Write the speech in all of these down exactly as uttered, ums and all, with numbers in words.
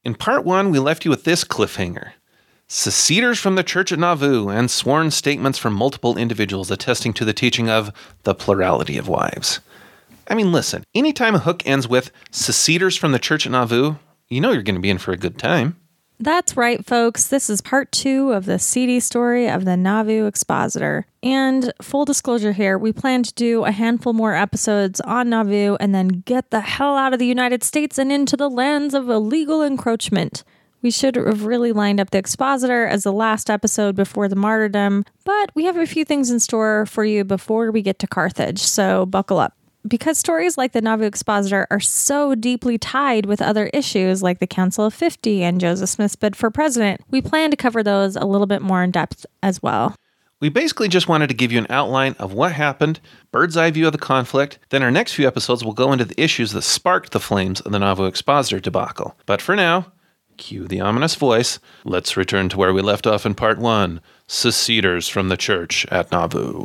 In part one, we left you with this cliffhanger. Seceders from the church at Nauvoo and sworn statements from multiple individuals attesting to the teaching of the plurality of wives. I mean, listen, anytime a hook ends with seceders from the church at Nauvoo, you know you're going to be in for a good time. That's right, folks. This is part two of the seedy story of the Nauvoo Expositor. And full disclosure here, we plan to do a handful more episodes on Nauvoo and then get the hell out of the United States and into the lands of illegal encroachment. We should have really lined up the Expositor as the last episode before the martyrdom, but we have a few things in store for you before we get to Carthage, so buckle up. Because stories like the Nauvoo Expositor are so deeply tied with other issues like the Council of fifty and Joseph Smith's bid for president, we plan to cover those a little bit more in depth as well. We basically just wanted to give you an outline of what happened, bird's eye view of the conflict, then our next few episodes will go into the issues that sparked the flames of the Nauvoo Expositor debacle. But for now, cue the ominous voice, let's return to where we left off in part one, Seceders from the Church at Nauvoo.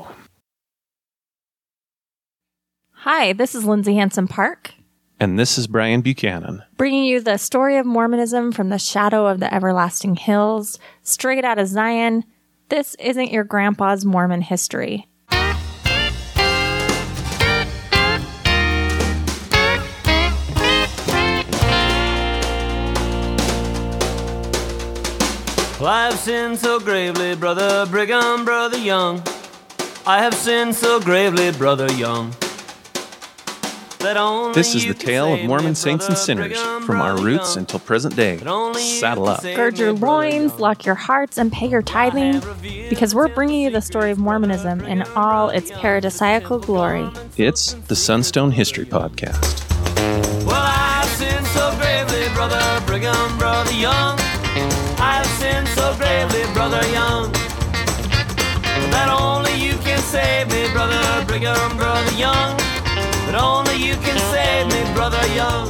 Hi, this is Lindsay Hanson Park. And this is Brian Buchanan. Bringing you the story of Mormonism from the shadow of the everlasting hills, straight out of Zion. This isn't your grandpa's Mormon history. Well, I have sinned so gravely, Brother Brigham, Brother Young. I have sinned so gravely, Brother Young. This is the tale of Mormon saints and sinners, from our roots until present day. Saddle up. Gird your loins, lock your hearts, and pay your tithing, because we're bringing you the story of Mormonism in all its paradisiacal glory. It's the Sunstone History Podcast. Well, I have sinned so gravely, Brother Brigham, Brother Young. I have sinned so gravely, Brother Young, that only you can save me, Brother Brigham, Brother Young. But only you can save me, Brother Young.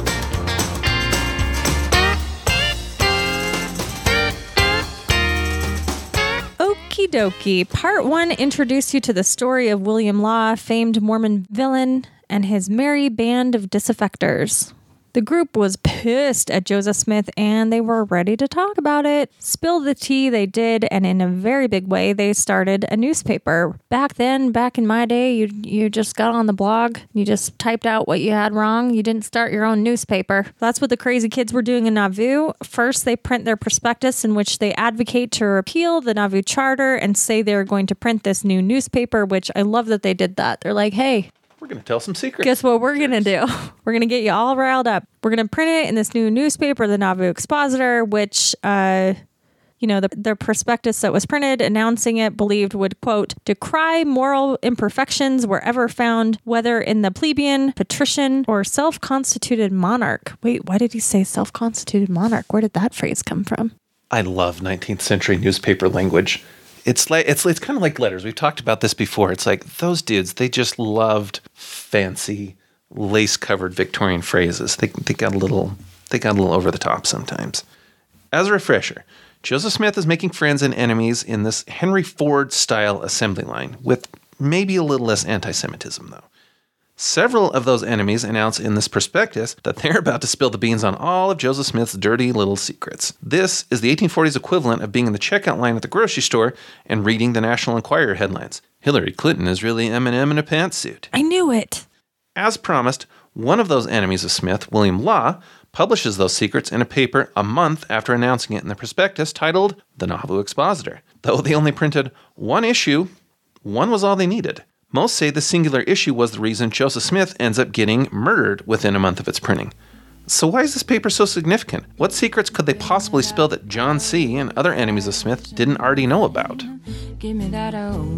Okie dokie. Part one introduced you to the story of William Law, famed Mormon villain, and his merry band of disaffectors. The group was pissed at Joseph Smith, and they were ready to talk about it. Spill the tea they did, and in a very big way, they started a newspaper. Back then, back in my day, you you just got on the blog, you just typed out what you had wrong, you didn't start your own newspaper. That's what the crazy kids were doing in Nauvoo. First, they print their prospectus in which they advocate to repeal the Nauvoo Charter and say they're going to print this new newspaper, which I love that they did that. They're like, hey, we're going to tell some secrets. Guess what we're going to do? We're going to get you all riled up. We're going to print it in this new newspaper, the Nauvoo Expositor, which, uh, you know, the, the prospectus that was printed announcing it believed would, quote, decry moral imperfections wherever found, whether in the plebeian, patrician, or self-constituted monarch. Wait, why did he say self-constituted monarch? Where did that phrase come from? I love nineteenth century newspaper language. It's like it's it's kind of like letters. We've talked about this before. It's like those dudes, they just loved fancy, lace-covered Victorian phrases. They they got a little they got a little over the top sometimes. As a refresher, Joseph Smith is making friends and enemies in this Henry Ford-style assembly line, with maybe a little less anti-Semitism, though. Several of those enemies announce in this prospectus that they're about to spill the beans on all of Joseph Smith's dirty little secrets. This is the eighteen forties equivalent of being in the checkout line at the grocery store and reading the National Enquirer headlines. Hillary Clinton is really Eminem in a pantsuit. I knew it. As promised, one of those enemies of Smith, William Law, publishes those secrets in a paper a month after announcing it in the prospectus titled The Nauvoo Expositor. Though they only printed one issue, one was all they needed. Most say the singular issue was the reason Joseph Smith ends up getting murdered within a month of its printing. So why is this paper so significant? What secrets could they possibly spill that John C. and other enemies of Smith didn't already know about? Give me that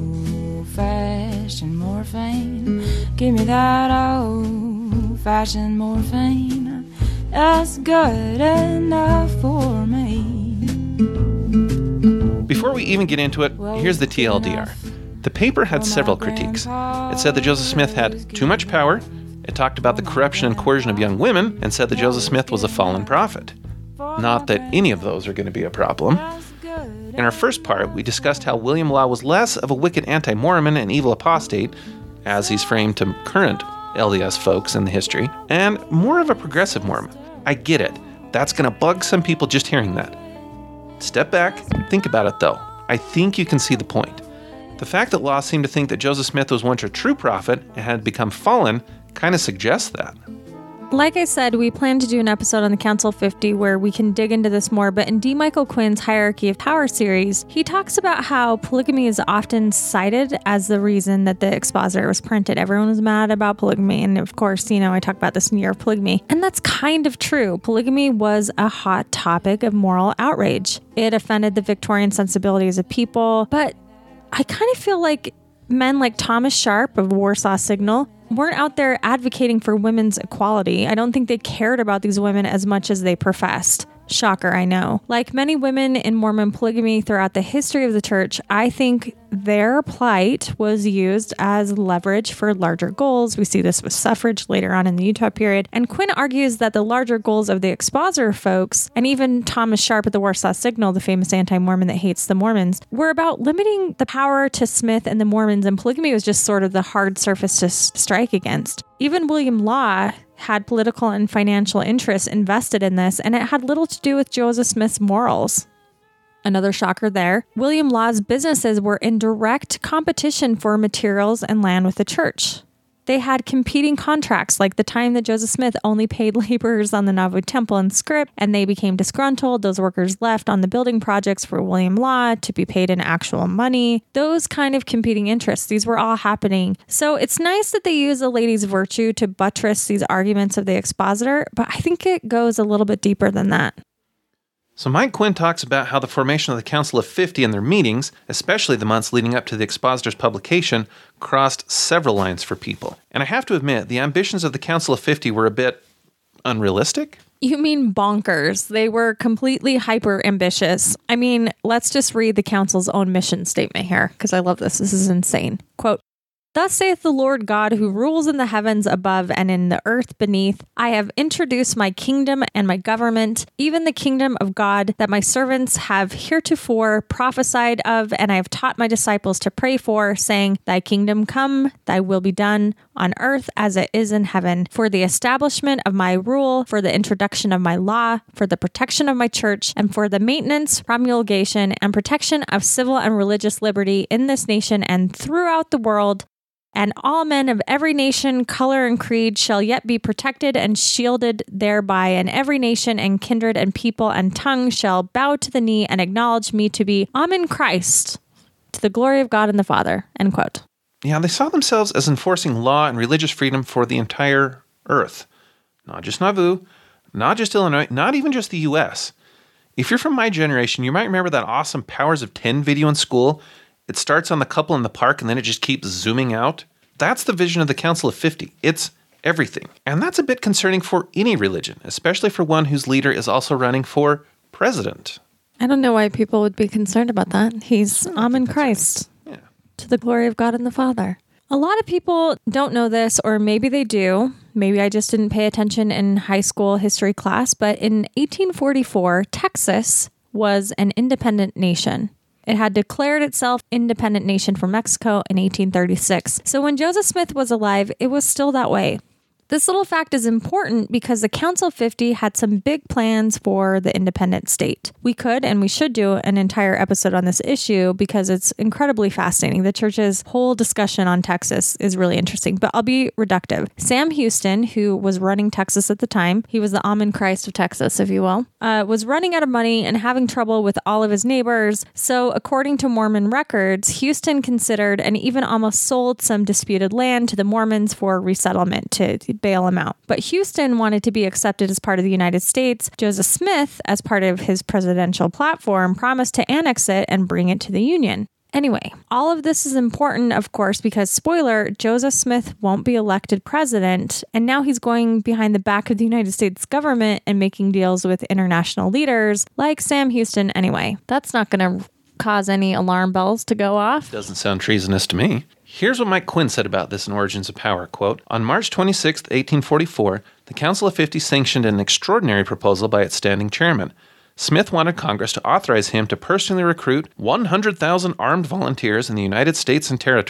old-fashioned morphine. Give me that old-fashioned morphine. That's good enough for me. Before we even get into it, here's the T L D R. The paper had several critiques. It said that Joseph Smith had too much power. It talked about the corruption and coercion of young women and said that Joseph Smith was a fallen prophet. Not that any of those are going to be a problem. In our first part, we discussed how William Law was less of a wicked anti-Mormon and evil apostate, as he's framed to current L D S folks in the history, and more of a progressive Mormon. I get it. That's going to bug some people just hearing that. Step back, think about it though. I think you can see the point. The fact that Law seemed to think that Joseph Smith was once a true prophet and had become fallen kind of suggests that. Like I said, we plan to do an episode on the Council of fifty where we can dig into this more, but in D. Michael Quinn's Hierarchy of Power series, he talks about how polygamy is often cited as the reason that the expositor was printed. Everyone was mad about polygamy, and of course, you know, I talk about this in Year of Polygamy, and that's kind of true. Polygamy was a hot topic of moral outrage. It offended the Victorian sensibilities of people, but I kind of feel like men like Thomas Sharp of Warsaw Signal weren't out there advocating for women's equality. I don't think they cared about these women as much as they professed. Shocker, I know. Like many women in Mormon polygamy throughout the history of the church, I think their plight was used as leverage for larger goals. We see this with suffrage later on in the Utah period. And Quinn argues that the larger goals of the expositor folks, and even Thomas Sharp at the Warsaw Signal, the famous anti-Mormon that hates the Mormons, were about limiting the power to Smith and the Mormons, and polygamy was just sort of the hard surface to s- strike against. Even William Law had political and financial interests invested in this, and it had little to do with Joseph Smith's morals. Another shocker there, William Law's businesses were in direct competition for materials and land with the church. They had competing contracts, like the time that Joseph Smith only paid laborers on the Nauvoo Temple and script, and they became disgruntled. Those workers left on the building projects for William Law to be paid in actual money. Those kind of competing interests, these were all happening. So it's nice that they use a lady's virtue to buttress these arguments of the expositor, but I think it goes a little bit deeper than that. So Mike Quinn talks about how the formation of the Council of fifty and their meetings, especially the months leading up to the expositor's publication, crossed several lines for people. And I have to admit, the ambitions of the Council of fifty were a bit unrealistic. You mean bonkers. They were completely hyper ambitious. I mean, let's just read the council's own mission statement here, because I love this. This is insane. Quote, "Thus saith the Lord God, who rules in the heavens above and in the earth beneath, I have introduced my kingdom and my government, even the kingdom of God that my servants have heretofore prophesied of, and I have taught my disciples to pray for, saying, Thy kingdom come, thy will be done, on earth as it is in heaven, for the establishment of my rule, for the introduction of my law, for the protection of my church, and for the maintenance, promulgation, and protection of civil and religious liberty in this nation and throughout the world. And all men of every nation, color, and creed shall yet be protected and shielded thereby, and every nation and kindred and people and tongue shall bow to the knee and acknowledge me to be Amen Christ, to the glory of God and the Father." End quote. Yeah, they saw themselves as enforcing law and religious freedom for the entire earth. Not just Nauvoo, not just Illinois, not even just the U S. If you're from my generation, you might remember that awesome Powers of ten video in school. It starts on the couple in the park and then it just keeps zooming out. That's the vision of the Council of fifty. It's everything. And that's a bit concerning for any religion, especially for one whose leader is also running for president. I don't know why people would be concerned about that. He's Amen Christ, Yeah. to the glory of God and the Father. A lot of people don't know this, or maybe they do. Maybe I just didn't pay attention in high school history class, but in eighteen forty-four, Texas was an independent nation. It had declared itself independent nation from Mexico in eighteen thirty-six. So when Joseph Smith was alive, it was still that way. This little fact is important because the Council of fifty had some big plans for the independent state. We could and we should do an entire episode on this issue because it's incredibly fascinating. The church's whole discussion on Texas is really interesting, but I'll be reductive. Sam Houston, who was running Texas at the time, he was the Amen Christ of Texas, if you will, uh, was running out of money and having trouble with all of his neighbors. So according to Mormon records, Houston considered and even almost sold some disputed land to the Mormons for resettlement to bail him out. But Houston wanted to be accepted as part of the United States. Joseph Smith, as part of his presidential platform, promised to annex it and bring it to the Union. Anyway, all of this is important, of course, because, spoiler, Joseph Smith won't be elected president, and now he's going behind the back of the United States government and making deals with international leaders like Sam Houston anyway. That's not going to cause any alarm bells to go off. Doesn't sound treasonous to me. Here's what Mike Quinn said about this in Origins of Power, quote, "On March twenty-sixth, eighteen forty-four, the Council of fifty sanctioned an extraordinary proposal by its standing chairman. Smith wanted Congress to authorize him to personally recruit one hundred thousand armed volunteers in the United States and territories.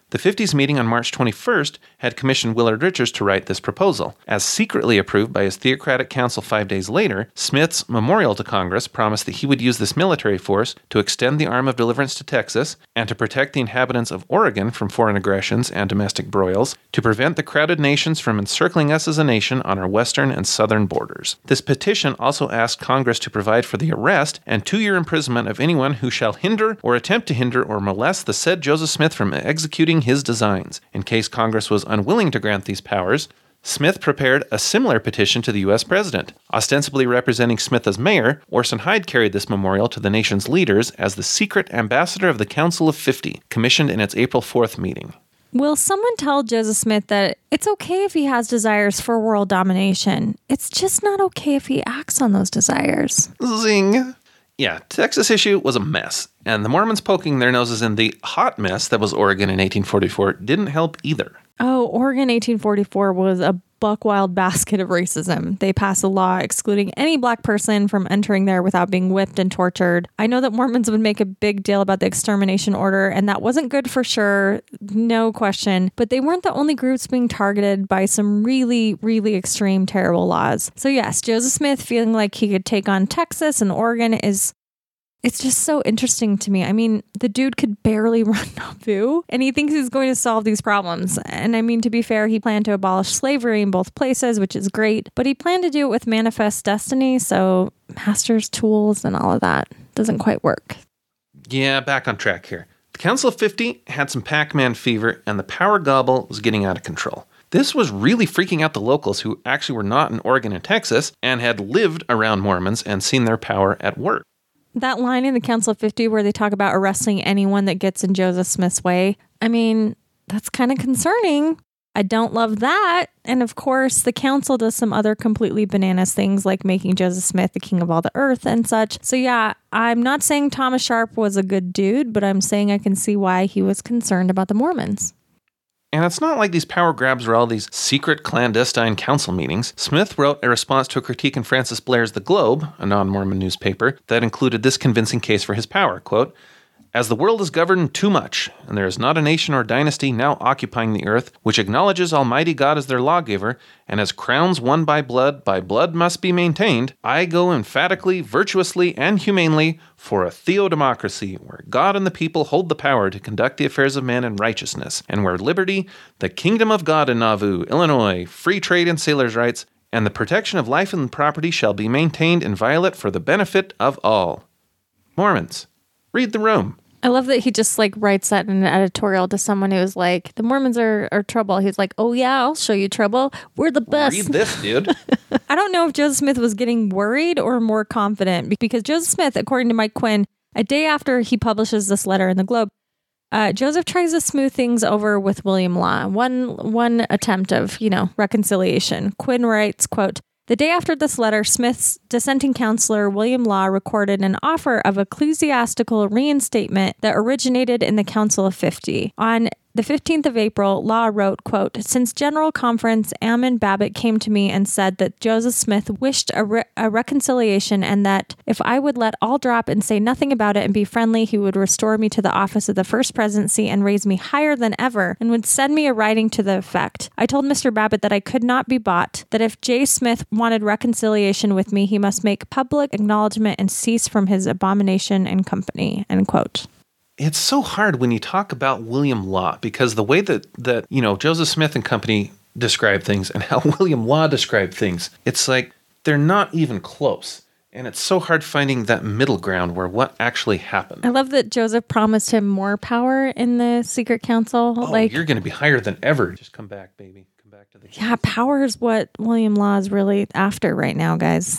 The fifties meeting on March twenty-first had commissioned Willard Richards to write this proposal. As secretly approved by his theocratic council five days later, Smith's memorial to Congress promised that he would use this military force to extend the arm of deliverance to Texas and to protect the inhabitants of Oregon from foreign aggressions and domestic broils, to prevent the crowded nations from encircling us as a nation on our western and southern borders. This petition also asked Congress to provide for the arrest and two-year imprisonment of anyone who shall hinder or attempt to hinder or molest the said Joseph Smith from executing his designs. In case Congress was unwilling to grant these powers, Smith prepared a similar petition to the U S president. Ostensibly representing Smith as mayor, Orson Hyde carried this memorial to the nation's leaders as the secret ambassador of the Council of Fifty, commissioned in its April fourth meeting. Will someone tell Joseph Smith that it's okay if he has desires for world domination? It's just not okay if he acts on those desires. Zing! Yeah, Texas issue was a mess, and the Mormons poking their noses in the hot mess that was Oregon in eighteen forty-four didn't help either. Oh, Oregon eighteen forty-four was a buck-wild basket of racism. They passed a law excluding any black person from entering there without being whipped and tortured. I know that Mormons would make a big deal about the extermination order, and that wasn't good for sure, no question, but they weren't the only groups being targeted by some really, really extreme, terrible laws. So yes, Joseph Smith feeling like he could take on Texas and Oregon is... It's just so interesting to me. I mean, the dude could barely run Nauvoo, and he thinks he's going to solve these problems. And I mean, to be fair, he planned to abolish slavery in both places, which is great, but he planned to do it with manifest destiny, so master's tools and all of that doesn't quite work. Yeah, back on track here. The Council of Fifty had some Pac-Man fever, and the power gobble was getting out of control. This was really freaking out the locals who actually were not in Oregon and Texas and had lived around Mormons and seen their power at work. That line in the Council of Fifty where they talk about arresting anyone that gets in Joseph Smith's way, I mean, that's kind of concerning. I don't love that. And of course, the council does some other completely bananas things like making Joseph Smith the king of all the earth and such. So yeah, I'm not saying Thomas Sharp was a good dude, but I'm saying I can see why he was concerned about the Mormons. And it's not like these power grabs were all these secret clandestine council meetings. Smith wrote a response to a critique in Francis Blair's The Globe, a non-Mormon newspaper, that included this convincing case for his power, quote, "As the world is governed too much, and there is not a nation or dynasty now occupying the earth which acknowledges Almighty God as their lawgiver, and as crowns won by blood, by blood must be maintained, I go emphatically, virtuously, and humanely for a theodemocracy, where God and the people hold the power to conduct the affairs of men in righteousness, and where liberty, the kingdom of God in Nauvoo, Illinois, free trade and sailors' rights, and the protection of life and property shall be maintained inviolate for the benefit of all." Mormons, read the room. I love that he just like writes that in an editorial to someone who's like, the Mormons are, are trouble. He's like, oh yeah, I'll show you trouble. We're the best. Read this, dude. I don't know if Joseph Smith was getting worried or more confident, because Joseph Smith, according to Mike Quinn, a day after he publishes this letter in the Globe, uh, Joseph tries to smooth things over with William Law. One, one attempt of, you know, reconciliation. Quinn writes, quote, "The day after this letter, Smith's dissenting counselor, William Law, recorded an offer of ecclesiastical reinstatement that originated in the Council of Fifty. On the fifteenth of April, Law wrote, quote, "Since General Conference, Ammon Babbitt came to me and said that Joseph Smith wished a, re- a reconciliation, and that if I would let all drop and say nothing about it and be friendly, he would restore me to the office of the First Presidency and raise me higher than ever, and would send me a writing to the effect. I told Mister Babbitt that I could not be bought, that if J. Smith wanted reconciliation with me, he must make public acknowledgement and cease from his abomination and company," end quote. It's so hard when you talk about William Law, because the way that, that, you know, Joseph Smith and company describe things and how William Law described things, it's like they're not even close. And it's so hard finding that middle ground where what actually happened. I love that Joseph promised him more power in the secret council. Oh, like, you're going to be higher than ever. Just come back, baby. Come back to the yeah, council. power is what William Law is really after right now, guys.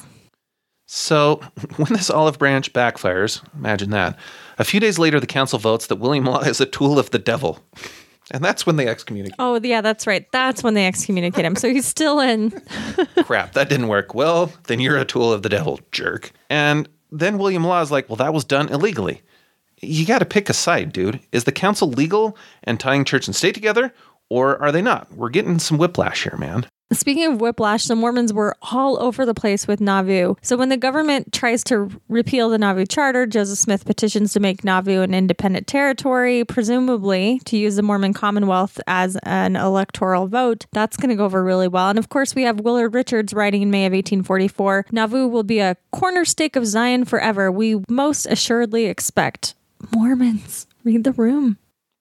So when this olive branch backfires, imagine that, a few days later, the council votes that William Law is a tool of the devil. And that's when they excommunicate. Oh, yeah, that's right. That's when they excommunicate him. So he's still in. Crap, that didn't work. Well, then you're a tool of the devil, jerk. And then William Law is like, well, that was done illegally. You got to pick a side, dude. Is the council legal and tying church and state together, or are they not? We're getting some whiplash here, man. Speaking of whiplash, the Mormons were all over the place with Nauvoo. So when the government tries to repeal the Nauvoo Charter, Joseph Smith petitions to make Nauvoo an independent territory, presumably to use the Mormon Commonwealth as an electoral vote. That's going to go over really well. And of course, we have Willard Richards writing in May of eighteen forty-four, Nauvoo will be a cornerstake of Zion forever. We most assuredly expect. Mormons, read the room.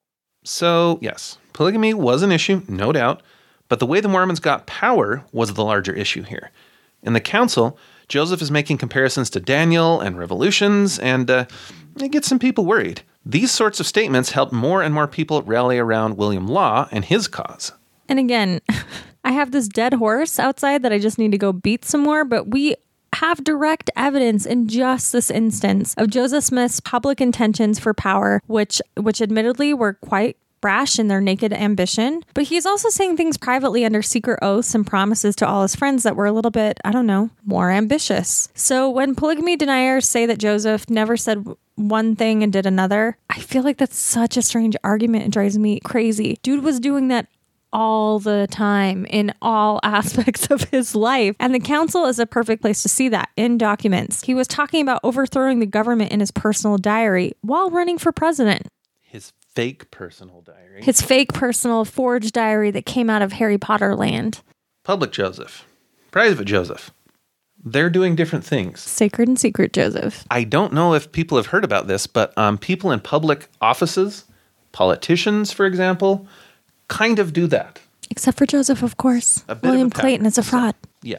So, yes, polygamy was an issue, no doubt. But the way the Mormons got power was the larger issue here. In the council, Joseph is making comparisons to Daniel and revolutions, and uh, it gets some people worried. These sorts of statements helped more and more people rally around William Law and his cause. And again, I have this dead horse outside that I just need to go beat some more, but we have direct evidence in just this instance of Joseph Smith's public intentions for power, which which admittedly were quite brash in their naked ambition, but he's also saying things privately under secret oaths and promises to all his friends that were a little bit, I don't know, more ambitious. So when polygamy deniers say that Joseph never said one thing and did another, I feel like that's such a strange argument. It drives me crazy. Dude was doing that all the time in all aspects of his life. And the council is a perfect place to see that in documents. He was talking about overthrowing the government in his personal diary while running for president. His fake personal diary. His fake personal forged diary that came out of Harry Potter land. Public Joseph. Private Joseph. They're doing different things. Sacred and secret Joseph. I don't know if people have heard about this, but um, people in public offices, politicians, for example, kind of do that. Except for Joseph, of course. A bit William of a Clayton is a fraud. So, yeah.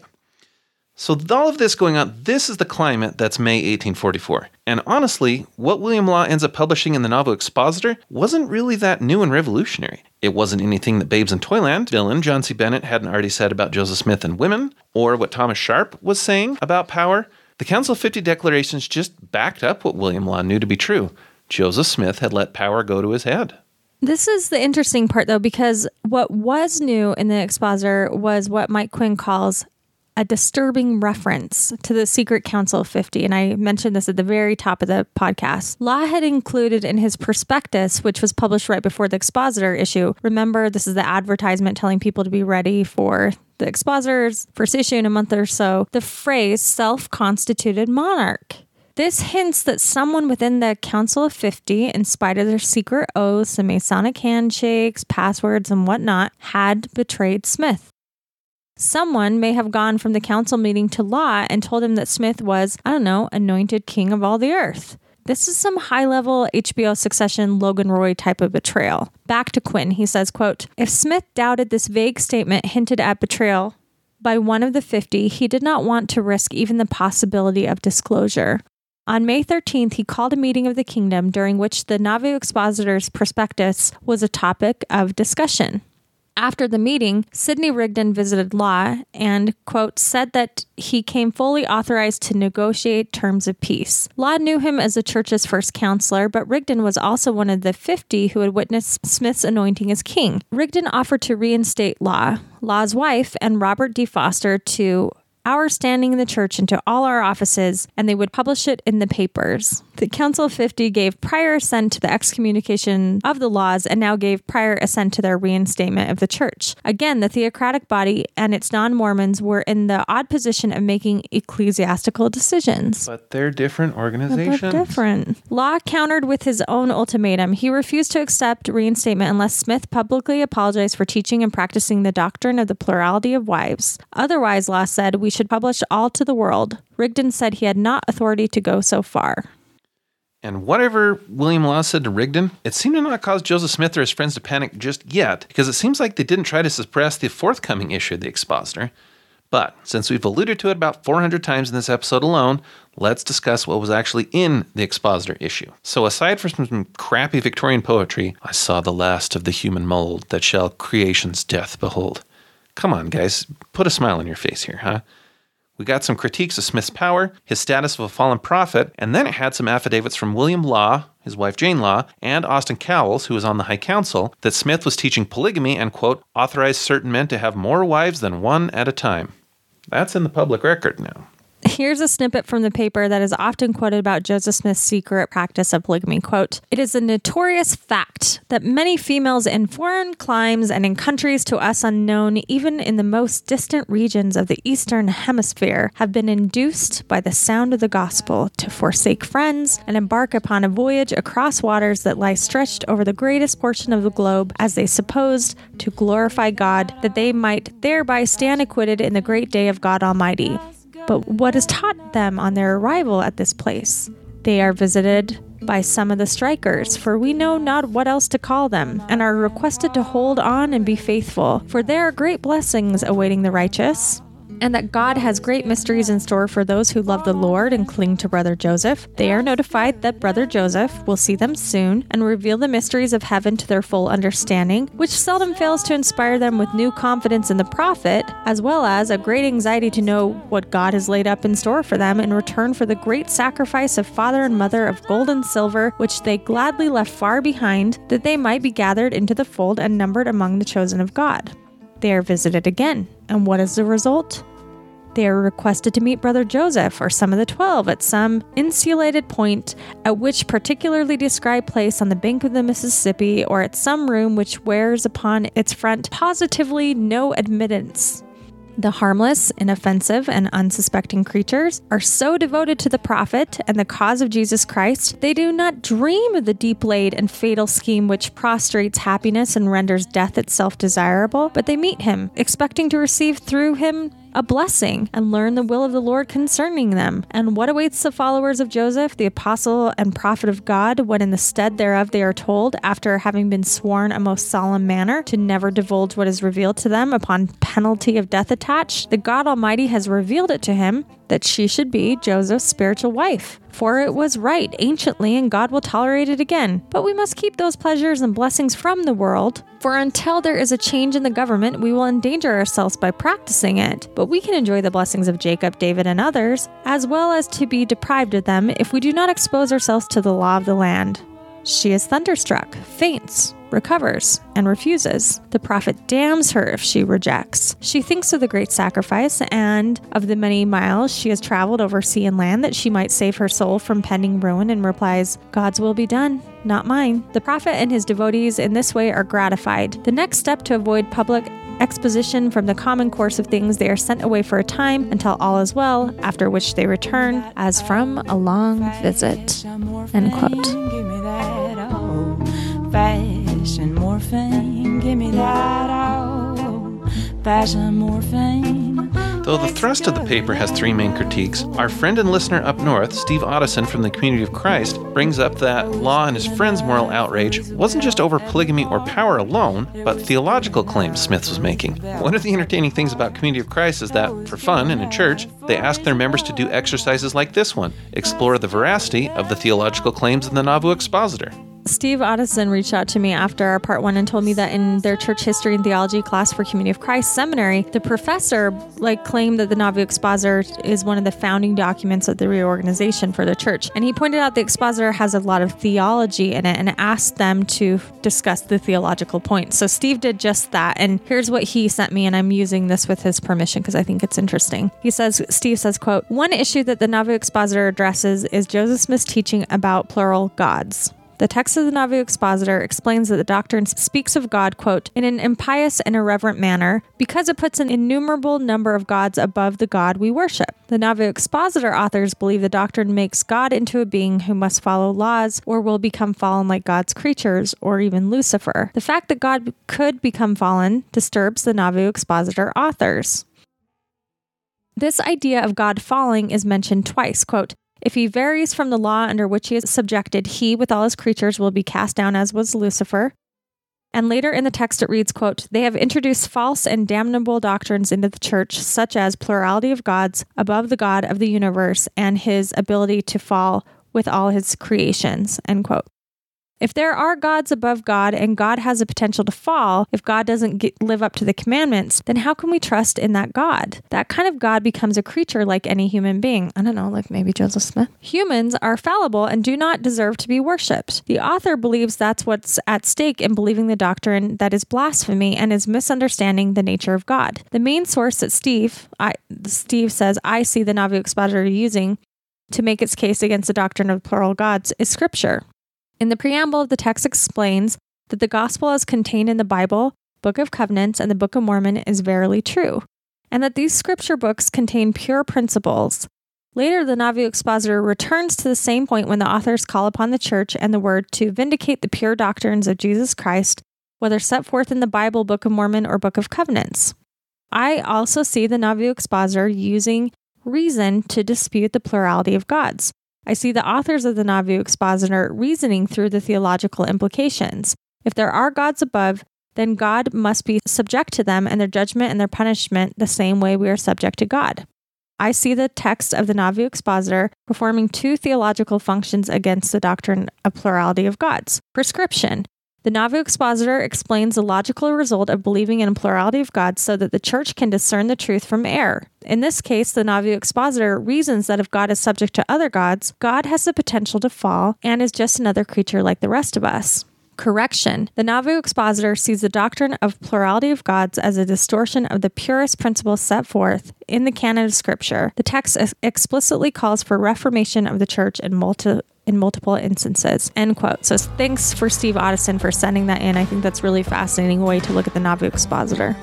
So with all of this going on, this is the climate that's May eighteen forty-four. And honestly, what William Law ends up publishing in the Nauvoo Expositor wasn't really that new and revolutionary. It wasn't anything that Babes in Toyland villain John C. Bennett hadn't already said about Joseph Smith and women, or what Thomas Sharp was saying about power. The Council of fifty declarations just backed up what William Law knew to be true. Joseph Smith had let power go to his head. This is the interesting part, though, because what was new in the Expositor was what Mike Quinn calls a disturbing reference to the Secret Council of fifty. And I mentioned this at the very top of the podcast. Law had included in his prospectus, which was published right before the Expositor issue. Remember, this is the advertisement telling people to be ready for the Expositor's first issue in a month or so, the phrase self-constituted monarch. This hints that someone within the Council of fifty, in spite of their secret oaths and Masonic handshakes, passwords, and whatnot, had betrayed Smith. Someone may have gone from the council meeting to Law and told him that Smith was, I don't know, anointed king of all the earth. This is some high-level H B O Succession Logan Roy type of betrayal. Back to Quinn, he says, quote, if Smith doubted this vague statement hinted at betrayal by one of the fifty, he did not want to risk even the possibility of disclosure. On May thirteenth, he called a meeting of the kingdom during which the Nauvoo Expositor's prospectus was a topic of discussion. After the meeting, Sidney Rigdon visited Law and, quote, said that he came fully authorized to negotiate terms of peace. Law knew him as the church's first counselor, but Rigdon was also one of the fifty who had witnessed Smith's anointing as king. Rigdon offered to reinstate Law, Law's wife, and Robert D. Foster to our standing in the church and to all our offices, and they would publish it in the papers. The Council of fifty gave prior assent to the excommunication of the Laws and now gave prior assent to their reinstatement of the church. Again, the theocratic body and its non-Mormons were in the odd position of making ecclesiastical decisions. But they're different organizations. But they're different. Law countered with his own ultimatum. He refused to accept reinstatement unless Smith publicly apologized for teaching and practicing the doctrine of the plurality of wives. Otherwise, Law said, we should publish all to the world. Rigdon said he had not authority to go so far. And whatever William Law said to Rigdon, it seemed to not cause Joseph Smith or his friends to panic just yet, because it seems like they didn't try to suppress the forthcoming issue of the Expositor. But since we've alluded to it about four hundred times in this episode alone, let's discuss what was actually in the Expositor issue. So aside from some crappy Victorian poetry, I saw the last of the human mold that shall creation's death behold. Come on, guys, put a smile on your face here, huh? We got some critiques of Smith's power, his status of a fallen prophet, and then it had some affidavits from William Law, his wife Jane Law, and Austin Cowles, who was on the High Council, that Smith was teaching polygamy and, quote, authorized certain men to have more wives than one at a time. That's in the public record now. Here's a snippet from the paper that is often quoted about Joseph Smith's secret practice of polygamy. Quote, "It is a notorious fact that many females in foreign climes and in countries to us unknown, even in the most distant regions of the Eastern Hemisphere, have been induced by the sound of the gospel to forsake friends and embark upon a voyage across waters that lie stretched over the greatest portion of the globe, as they supposed, to glorify God, that they might thereby stand acquitted in the great day of God Almighty. But what is taught them on their arrival at this place? They are visited by some of the strikers, for we know not what else to call them, and are requested to hold on and be faithful, for there are great blessings awaiting the righteous, and that God has great mysteries in store for those who love the Lord and cling to Brother Joseph. They are notified that Brother Joseph will see them soon and reveal the mysteries of heaven to their full understanding, which seldom fails to inspire them with new confidence in the prophet, as well as a great anxiety to know what God has laid up in store for them in return for the great sacrifice of father and mother of gold and silver, which they gladly left far behind, that they might be gathered into the fold and numbered among the chosen of God. They are visited again, and what is the result? They are requested to meet Brother Joseph or some of the twelve at some insulated point, at which particularly described place on the bank of the Mississippi, or at some room which wears upon its front positively no admittance. The harmless, inoffensive, and unsuspecting creatures are so devoted to the prophet and the cause of Jesus Christ, they do not dream of the deep-laid and fatal scheme which prostrates happiness and renders death itself desirable, but they meet him, expecting to receive through him a blessing, and learn the will of the Lord concerning them. And what awaits the followers of Joseph, the apostle and prophet of God, when in the stead thereof they are told, after having been sworn a most solemn manner, to never divulge what is revealed to them upon penalty of death attached, that God Almighty has revealed it to him, that she should be Joseph's spiritual wife. For it was right anciently, and God will tolerate it again. But we must keep those pleasures and blessings from the world, for until there is a change in the government, we will endanger ourselves by practicing it. But we can enjoy the blessings of Jacob, David, and others, as well as to be deprived of them if we do not expose ourselves to the law of the land. She is thunderstruck, faints, recovers, and refuses. The prophet damns her if she rejects. She thinks of the great sacrifice and of the many miles she has traveled over sea and land that she might save her soul from pending ruin, and replies, "God's will be done, not mine." The prophet and his devotees in this way are gratified. The next step to avoid public exposition from the common course of things, they are sent away for a time until all is well, after which they return as from a long visit. End quote. Fashion morphine, give me that old fashion morphine. Though the thrust of the paper has three main critiques, our friend and listener up north, Steve Otteson from the Community of Christ, brings up that Law and his friends' moral outrage wasn't just over polygamy or power alone, but theological claims Smith was making. One of the entertaining things about Community of Christ is that, for fun and in church, they ask their members to do exercises like this one, explore the veracity of the theological claims in the Nauvoo Expositor. Steve Otteson reached out to me after our part one and told me that in their church history and theology class for Community of Christ seminary, the professor like claimed that the Nauvoo Expositor is one of the founding documents of the reorganization for the church. And he pointed out the Expositor has a lot of theology in it and asked them to discuss the theological points. So Steve did just that. And here's what he sent me, and I'm using this with his permission because I think it's interesting. He says, Steve says, quote, "One issue that the Nauvoo Expositor addresses is Joseph Smith's teaching about plural gods. The text of the Nauvoo Expositor explains that the doctrine speaks of God, quote, in an impious and irreverent manner because it puts an innumerable number of gods above the God we worship. The Nauvoo Expositor authors believe the doctrine makes God into a being who must follow laws or will become fallen like God's creatures, or even Lucifer. The fact that God could become fallen disturbs the Nauvoo Expositor authors. This idea of God falling is mentioned twice, quote, if he varies from the law under which he is subjected, he, with all his creatures, will be cast down as was Lucifer. And later in the text it reads, quote, they have introduced false and damnable doctrines into the church, such as plurality of gods above the God of the universe and his ability to fall with all his creations, end quote. If there are gods above God and God has a potential to fall, if God doesn't get, live up to the commandments, then how can we trust in that God? That kind of God becomes a creature like any human being. I don't know, like maybe Joseph Smith. Humans are fallible and do not deserve to be worshipped. The author believes that's what's at stake in believing the doctrine that is blasphemy and is misunderstanding the nature of God. The main source that Steve, I, Steve says, I see the Nauvoo Expositor using to make its case against the doctrine of plural gods is Scripture. In the preamble of the text explains that the gospel as contained in the Bible, Book of Covenants, and the Book of Mormon is verily true, and that these scripture books contain pure principles. Later, the Nauvoo Expositor returns to the same point when the authors call upon the church and the word to vindicate the pure doctrines of Jesus Christ, whether set forth in the Bible, Book of Mormon, or Book of Covenants. I also see the Nauvoo Expositor using reason to dispute the plurality of gods. I see the authors of the Nauvoo Expositor reasoning through the theological implications. If there are gods above, then God must be subject to them and their judgment and their punishment the same way we are subject to God. I see the text of the Nauvoo Expositor performing two theological functions against the doctrine of plurality of gods. Prescription. The Nauvoo Expositor explains the logical result of believing in a plurality of gods so that the church can discern the truth from error. In this case, the Nauvoo Expositor reasons that if God is subject to other gods, God has the potential to fall and is just another creature like the rest of us. Correction. The Nauvoo Expositor sees the doctrine of plurality of gods as a distortion of the purest principles set forth in the canon of Scripture. The text explicitly calls for reformation of the church in multi in multiple instances. End quote. So thanks for Steve Otteson for sending that in. I think that's really fascinating way to look at the Nauvoo Expositor.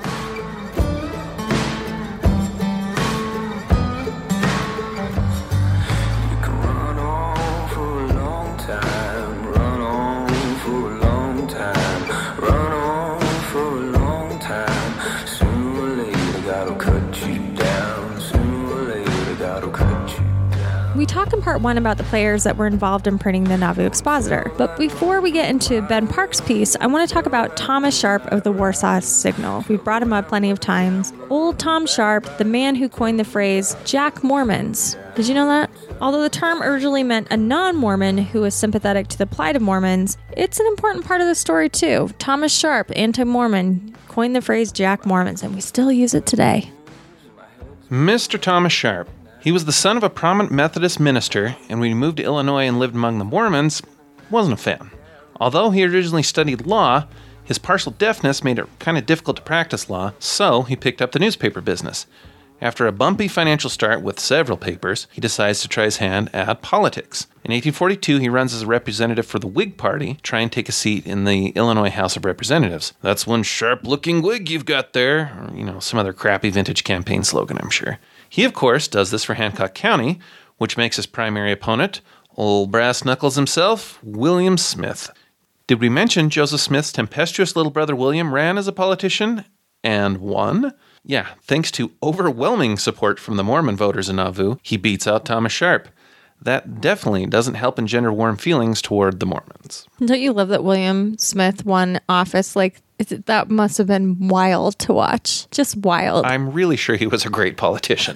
We talk in part one about the players that were involved in printing the Nauvoo Expositor. But before we get into Ben Park's piece, I want to talk about Thomas Sharp of the Warsaw Signal. We've brought him up plenty of times. Old Tom Sharp, the man who coined the phrase Jack Mormons. Did you know that? Although the term originally meant a non-Mormon who was sympathetic to the plight of Mormons, it's an important part of the story too. Thomas Sharp, anti-Mormon, coined the phrase Jack Mormons, and we still use it today. Mister Thomas Sharp. He was the son of a prominent Methodist minister, and when he moved to Illinois and lived among the Mormons, wasn't a fan. Although he originally studied law, his partial deafness made it kind of difficult to practice law, so he picked up the newspaper business. After a bumpy financial start with several papers, he decides to try his hand at politics. In eighteen forty-two, he runs as a representative for the Whig Party, trying to take a seat in the Illinois House of Representatives. That's one sharp-looking Whig you've got there, or, you know, some other crappy vintage campaign slogan, I'm sure. He, of course, does this for Hancock County, which makes his primary opponent, old brass knuckles himself, William Smith. Did we mention Joseph Smith's tempestuous little brother William ran as a politician and won? Yeah, thanks to overwhelming support from the Mormon voters in Nauvoo, he beats out Thomas Sharp. That definitely doesn't help engender warm feelings toward the Mormons. Don't you love that William Smith won office? Like, that must have been wild to watch. Just wild. I'm really sure he was a great politician.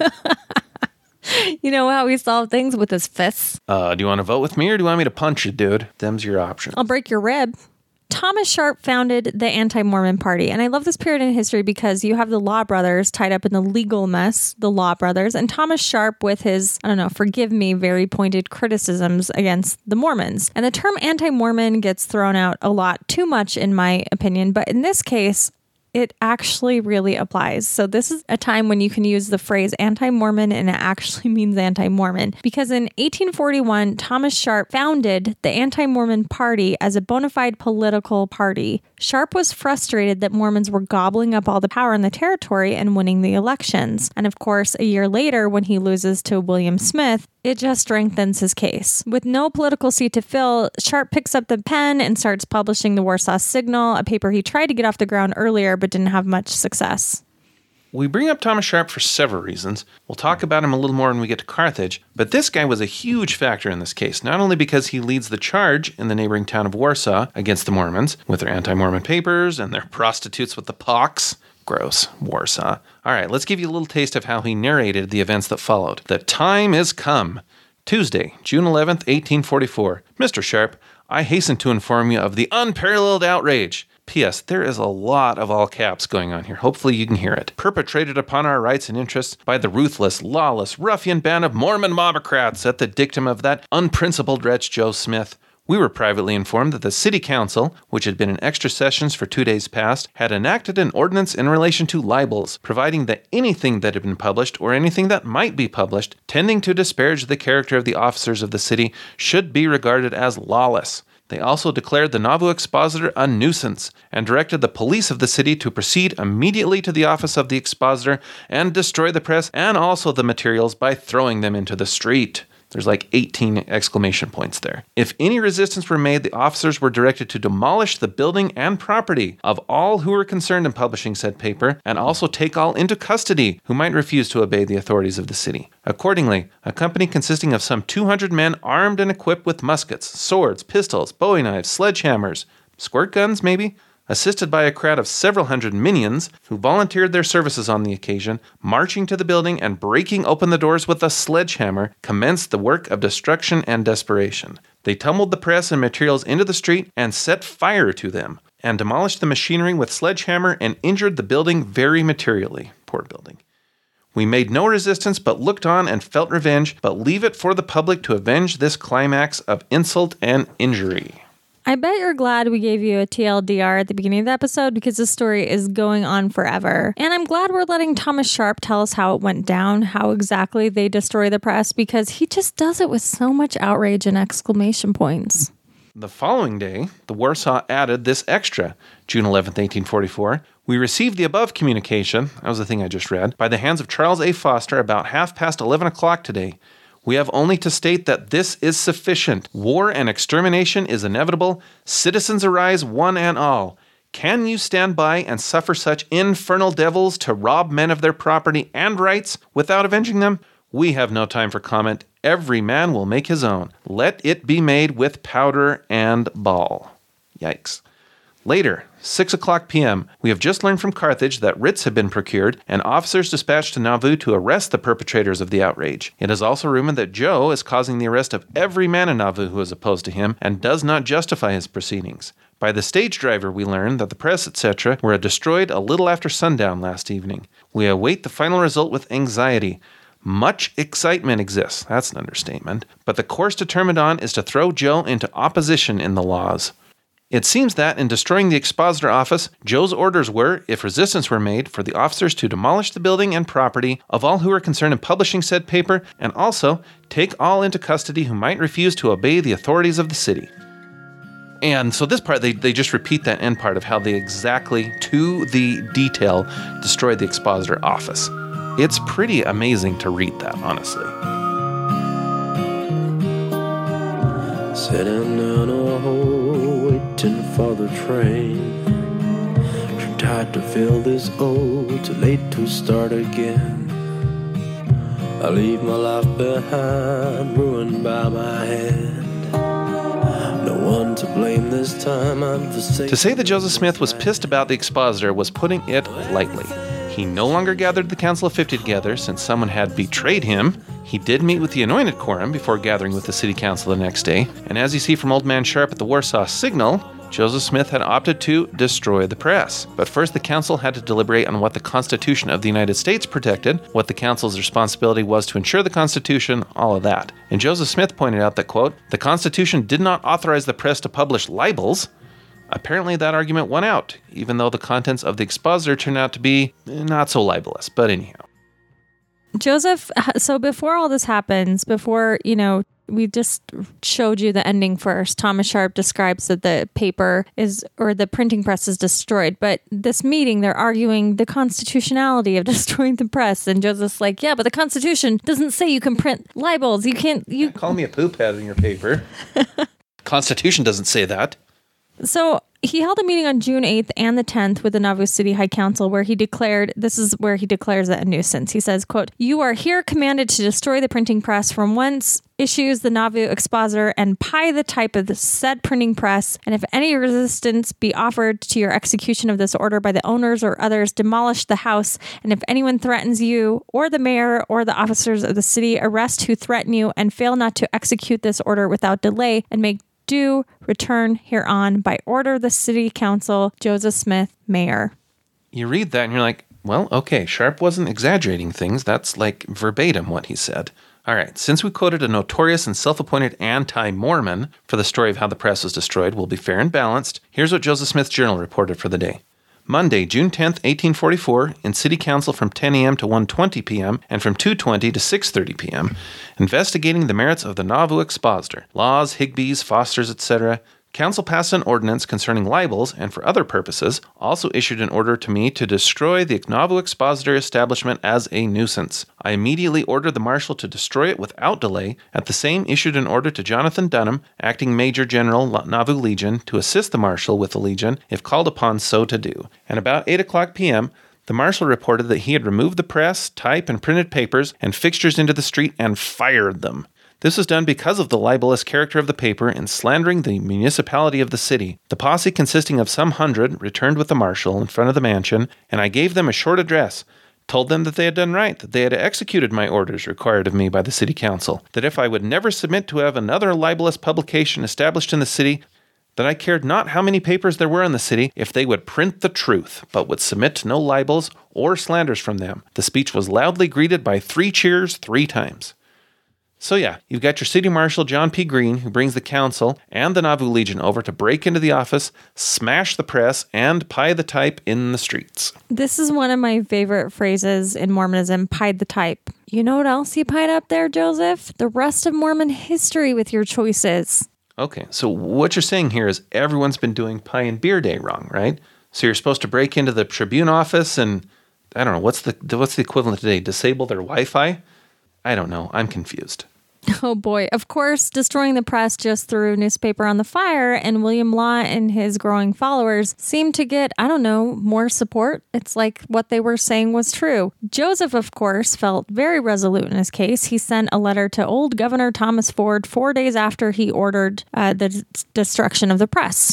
You know how he solved things with his fists? Uh, do you want to vote with me or do you want me to punch you, dude? Them's your options. I'll break your rib. Thomas Sharp founded the Anti-Mormon Party, and I love this period in history because you have the Law Brothers tied up in the legal mess, the Law Brothers, and Thomas Sharp with his, I don't know, forgive me, very pointed criticisms against the Mormons. And the term anti-Mormon gets thrown out a lot, too much in my opinion, but in this case, it actually really applies. So this is a time when you can use the phrase anti-Mormon and it actually means anti-Mormon. Because in eighteen forty-one, Thomas Sharp founded the Anti-Mormon Party as a bona fide political party. Sharp was frustrated that Mormons were gobbling up all the power in the territory and winning the elections. And of course, a year later, when he loses to William Smith, it just strengthens his case. With no political seat to fill, Sharp picks up the pen and starts publishing the Warsaw Signal, a paper he tried to get off the ground earlier but didn't have much success. We bring up Thomas Sharp for several reasons. We'll talk about him a little more when we get to Carthage, but this guy was a huge factor in this case, not only because he leads the charge in the neighboring town of Warsaw against the Mormons with their anti-Mormon papers and their prostitutes with the pox. Gross. Warsaw. All right, let's give you a little taste of how he narrated the events that followed. The time is come. Tuesday, June eleventh, eighteen forty-four. Mister Sharp, I hasten to inform you of the unparalleled outrage. P S. There is a lot of all caps going on here. Hopefully you can hear it. Perpetrated upon our rights and interests by the ruthless, lawless, ruffian band of Mormon mobocrats at the dictum of that unprincipled wretch Joe Smith. We were privately informed that the City Council, which had been in extra sessions for two days past, had enacted an ordinance in relation to libels, providing that anything that had been published or anything that might be published, tending to disparage the character of the officers of the city, should be regarded as lawless. They also declared the Nauvoo expositor a nuisance and directed the police of the city to proceed immediately to the office of the expositor and destroy the press and also the materials by throwing them into the street. There's like eighteen exclamation points there. If any resistance were made, the officers were directed to demolish the building and property of all who were concerned in publishing said paper, and also take all into custody who might refuse to obey the authorities of the city. Accordingly, a company consisting of some two hundred men armed and equipped with muskets, swords, pistols, bowie knives, sledgehammers, squirt guns maybe, assisted by a crowd of several hundred minions who volunteered their services on the occasion, marching to the building and breaking open the doors with a sledgehammer, commenced the work of destruction and desperation. They tumbled the press and materials into the street and set fire to them, and demolished the machinery with sledgehammer and injured the building very materially. Poor building. We made no resistance, but looked on and felt revenge, but leave it for the public to avenge this climax of insult and injury. I bet you're glad we gave you a T L D R at the beginning of the episode because this story is going on forever. And I'm glad we're letting Thomas Sharp tell us how it went down, how exactly they destroy the press, because he just does it with so much outrage and exclamation points. The following day, the Warsaw added this extra. June eleventh, eighteen forty-four. We received the above communication, that was the thing I just read, by the hands of Charles A. Foster about half past eleven o'clock today. We have only to state that this is sufficient. War and extermination is inevitable. Citizens arise one and all. Can you stand by and suffer such infernal devils to rob men of their property and rights without avenging them? We have no time for comment. Every man will make his own. Let it be made with powder and ball. Yikes. Later, six o'clock p.m., we have just learned from Carthage that writs have been procured and officers dispatched to Nauvoo to arrest the perpetrators of the outrage. It is also rumored that Joe is causing the arrest of every man in Nauvoo who is opposed to him and does not justify his proceedings. By the stage driver, we learn that the press, et cetera, were destroyed a little after sundown last evening. We await the final result with anxiety. Much excitement exists, that's an understatement, but the course determined on is to throw Joe into opposition in the laws. It seems that, in destroying the expositor office, Joe's orders were, if resistance were made, for the officers to demolish the building and property of all who were concerned in publishing said paper, and also take all into custody who might refuse to obey the authorities of the city. And so this part, they, they just repeat that end part of how they exactly, to the detail, destroyed the expositor office. It's pretty amazing to read that, honestly. Sitting in a hole, waiting for the train. Too tired to feel this old, too late to start again. I leave my life behind, ruined by my hand. No one to blame this time, I'm forsaken. To say that Joseph Smith was pissed about the expositor was putting it lightly. He no longer gathered the Council of Fifty together since someone had betrayed him. He did meet with the anointed quorum before gathering with the city council the next day, and as you see from Old Man Sharp at the Warsaw Signal, Joseph Smith had opted to destroy the press. But first the council had to deliberate on what the Constitution of the United States protected, what the council's responsibility was to ensure the Constitution, all of that. And Joseph Smith pointed out that, quote, the Constitution did not authorize the press to publish libels. Apparently that argument won out, even though the contents of the expositor turned out to be not so libelous, but anyhow. Joseph, so before all this happens, before, you know, we just showed you the ending first. Thomas Sharp describes that the paper is, or the printing press is destroyed. But this meeting, they're arguing the constitutionality of destroying the press. And Joseph's like, yeah, but the Constitution doesn't say you can print libels. You can't, you call me a poop head in your paper. Constitution doesn't say that. So he held a meeting on June eighth and the tenth with the Nauvoo City High Council where he declared, this is where he declares it a nuisance. He says, quote, you are here commanded to destroy the printing press from whence issues the Nauvoo expositor and pie the type of the said printing press. And if any resistance be offered to your execution of this order by the owners or others, demolish the house. And if anyone threatens you or the mayor or the officers of the city, arrest who threaten you and fail not to execute this order without delay and make do return hereon by order of the City Council, Joseph Smith, Mayor. You read that and you're like, well, okay, Sharp wasn't exaggerating things. That's like verbatim what he said. All right, since we quoted a notorious and self-appointed anti-Mormon for the story of how the press was destroyed, we'll be fair and balanced. Here's what Joseph Smith's Journal reported for the day. Monday, June tenth, eighteen forty-four, in City Council from ten a.m. to one twenty p.m. and from two twenty to six thirty p.m., investigating the merits of the Nauvoo Expositor, Laws, Higbees, Fosters, et cetera, Council passed an ordinance concerning libels and for other purposes, also issued an order to me to destroy the Nauvoo Expositor establishment as a nuisance. I immediately ordered the marshal to destroy it without delay. At the same, issued an order to Jonathan Dunham, acting Major General Nauvoo Legion, to assist the marshal with the Legion if called upon so to do. And about eight o'clock p.m., the marshal reported that he had removed the press, type, and printed papers and fixtures into the street and fired them. This was done because of the libelous character of the paper in slandering the municipality of the city. The posse, consisting of some hundred, returned with the marshal in front of the mansion, and I gave them a short address, told them that they had done right, that they had executed my orders required of me by the city council, that if I would never submit to have another libelous publication established in the city, that I cared not how many papers there were in the city, if they would print the truth, but would submit to no libels or slanders from them. The speech was loudly greeted by three cheers three times. So yeah, you've got your city marshal, John P. Green, who brings the council and the Nauvoo Legion over to break into the office, smash the press, and pie the type in the streets. This is one of my favorite phrases in Mormonism, pied the type. You know what else you pied up there, Joseph? The rest of Mormon history with your choices. Okay, so what you're saying here is everyone's been doing Pie and Beer Day wrong, right? So you're supposed to break into the Tribune office and, I don't know, what's the what's the equivalent today? Disable their Wi-Fi? I don't know. I'm confused. Oh boy. Of course, destroying the press just threw newspaper on the fire, and William Law and his growing followers seemed to get, I don't know, more support. It's like what they were saying was true. Joseph, of course, felt very resolute in his case. He sent a letter to old Governor Thomas Ford four days after he ordered uh, the d- destruction of the press.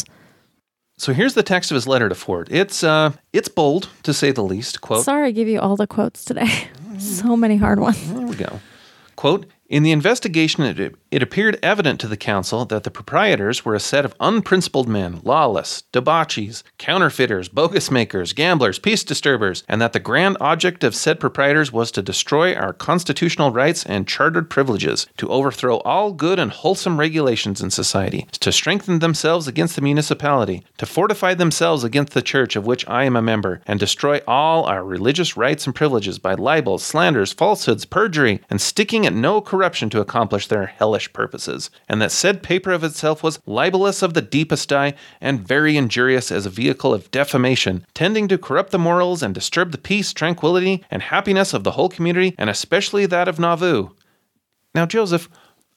So here's the text of his letter to Ford. It's uh, it's bold, to say the least. Quote, Sorry I give you all the quotes today. So many hard ones. There we go. Quote, in the investigation, it, it appeared evident to the council that the proprietors were a set of unprincipled men, lawless, debauchees, counterfeiters, bogus makers, gamblers, peace disturbers, and that the grand object of said proprietors was to destroy our constitutional rights and chartered privileges, to overthrow all good and wholesome regulations in society, to strengthen themselves against the municipality, to fortify themselves against the church of which I am a member, and destroy all our religious rights and privileges by libels, slanders, falsehoods, perjury, and sticking at no corruption to accomplish their hellish purposes, and that said paper of itself was libelous of the deepest dye and very injurious as a vehicle of defamation, tending to corrupt the morals and disturb the peace, tranquility, and happiness of the whole community, and especially that of Nauvoo. Now, Joseph,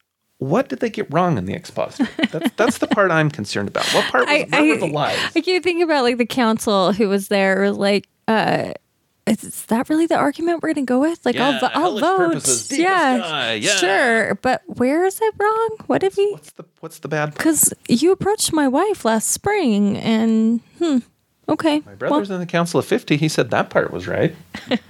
what did they get wrong in the expositor? That's, that's the part I'm concerned about. What part was I, where I, were the lies? I keep thinking about like the council who was there, was like, uh, is that really the argument we're going to go with? Like, Yeah, I'll, vo- I'll hellish vote. purposes, deepest Yeah, dye, yeah. sure. But where is it wrong? What did he? What's the what's the bad part? Because you approached my wife last spring, and hmm, okay. My brother's in the council of fifty. He said that part was right.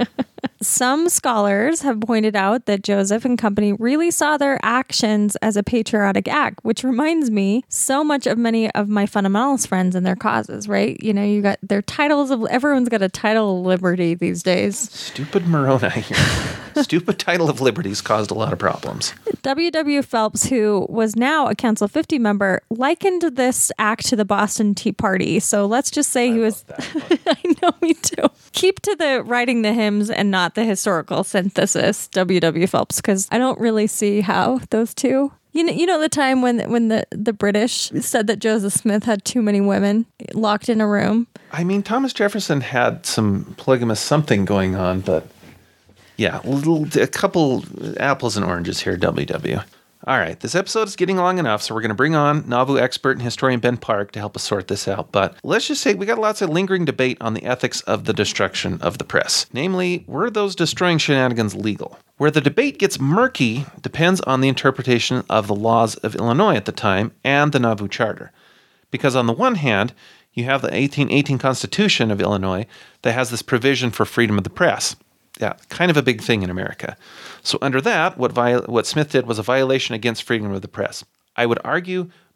Some scholars have pointed out that Joseph and company really saw their actions as a patriotic act, which reminds me so much of many of my fundamentalist friends and their causes, right? You know, you got their titles of, everyone's got a title of liberty these days. Stupid Moroni here. Stupid title of liberties caused a lot of problems. W W. Phelps, who was now a Council of fifty member, likened this act to the Boston Tea Party. So let's just say I he was, I know, me too. Keep to the writing the hymns and not the historical synthesis, W W. Phelps, because I don't really see how those two. You know, you know the time when when the, the British said that Joseph Smith had too many women locked in a room? I mean, Thomas Jefferson had some polygamous something going on, but yeah, a, little, a couple apples and oranges here, W W. All right, this episode is getting long enough, so we're going to bring on Nauvoo expert and historian Ben Park to help us sort this out. But let's just say we got lots of lingering debate on the ethics of the destruction of the press. Namely, were those destroying shenanigans legal? Where the debate gets murky depends on the interpretation of the laws of Illinois at the time and the Nauvoo Charter. Because on the one hand, you have the eighteen eighteen Constitution of Illinois that has this provision for freedom of the press. Yeah, kind of a big thing in America. So under that, what viol- what Smith did was a violation against freedom of the press. I would argue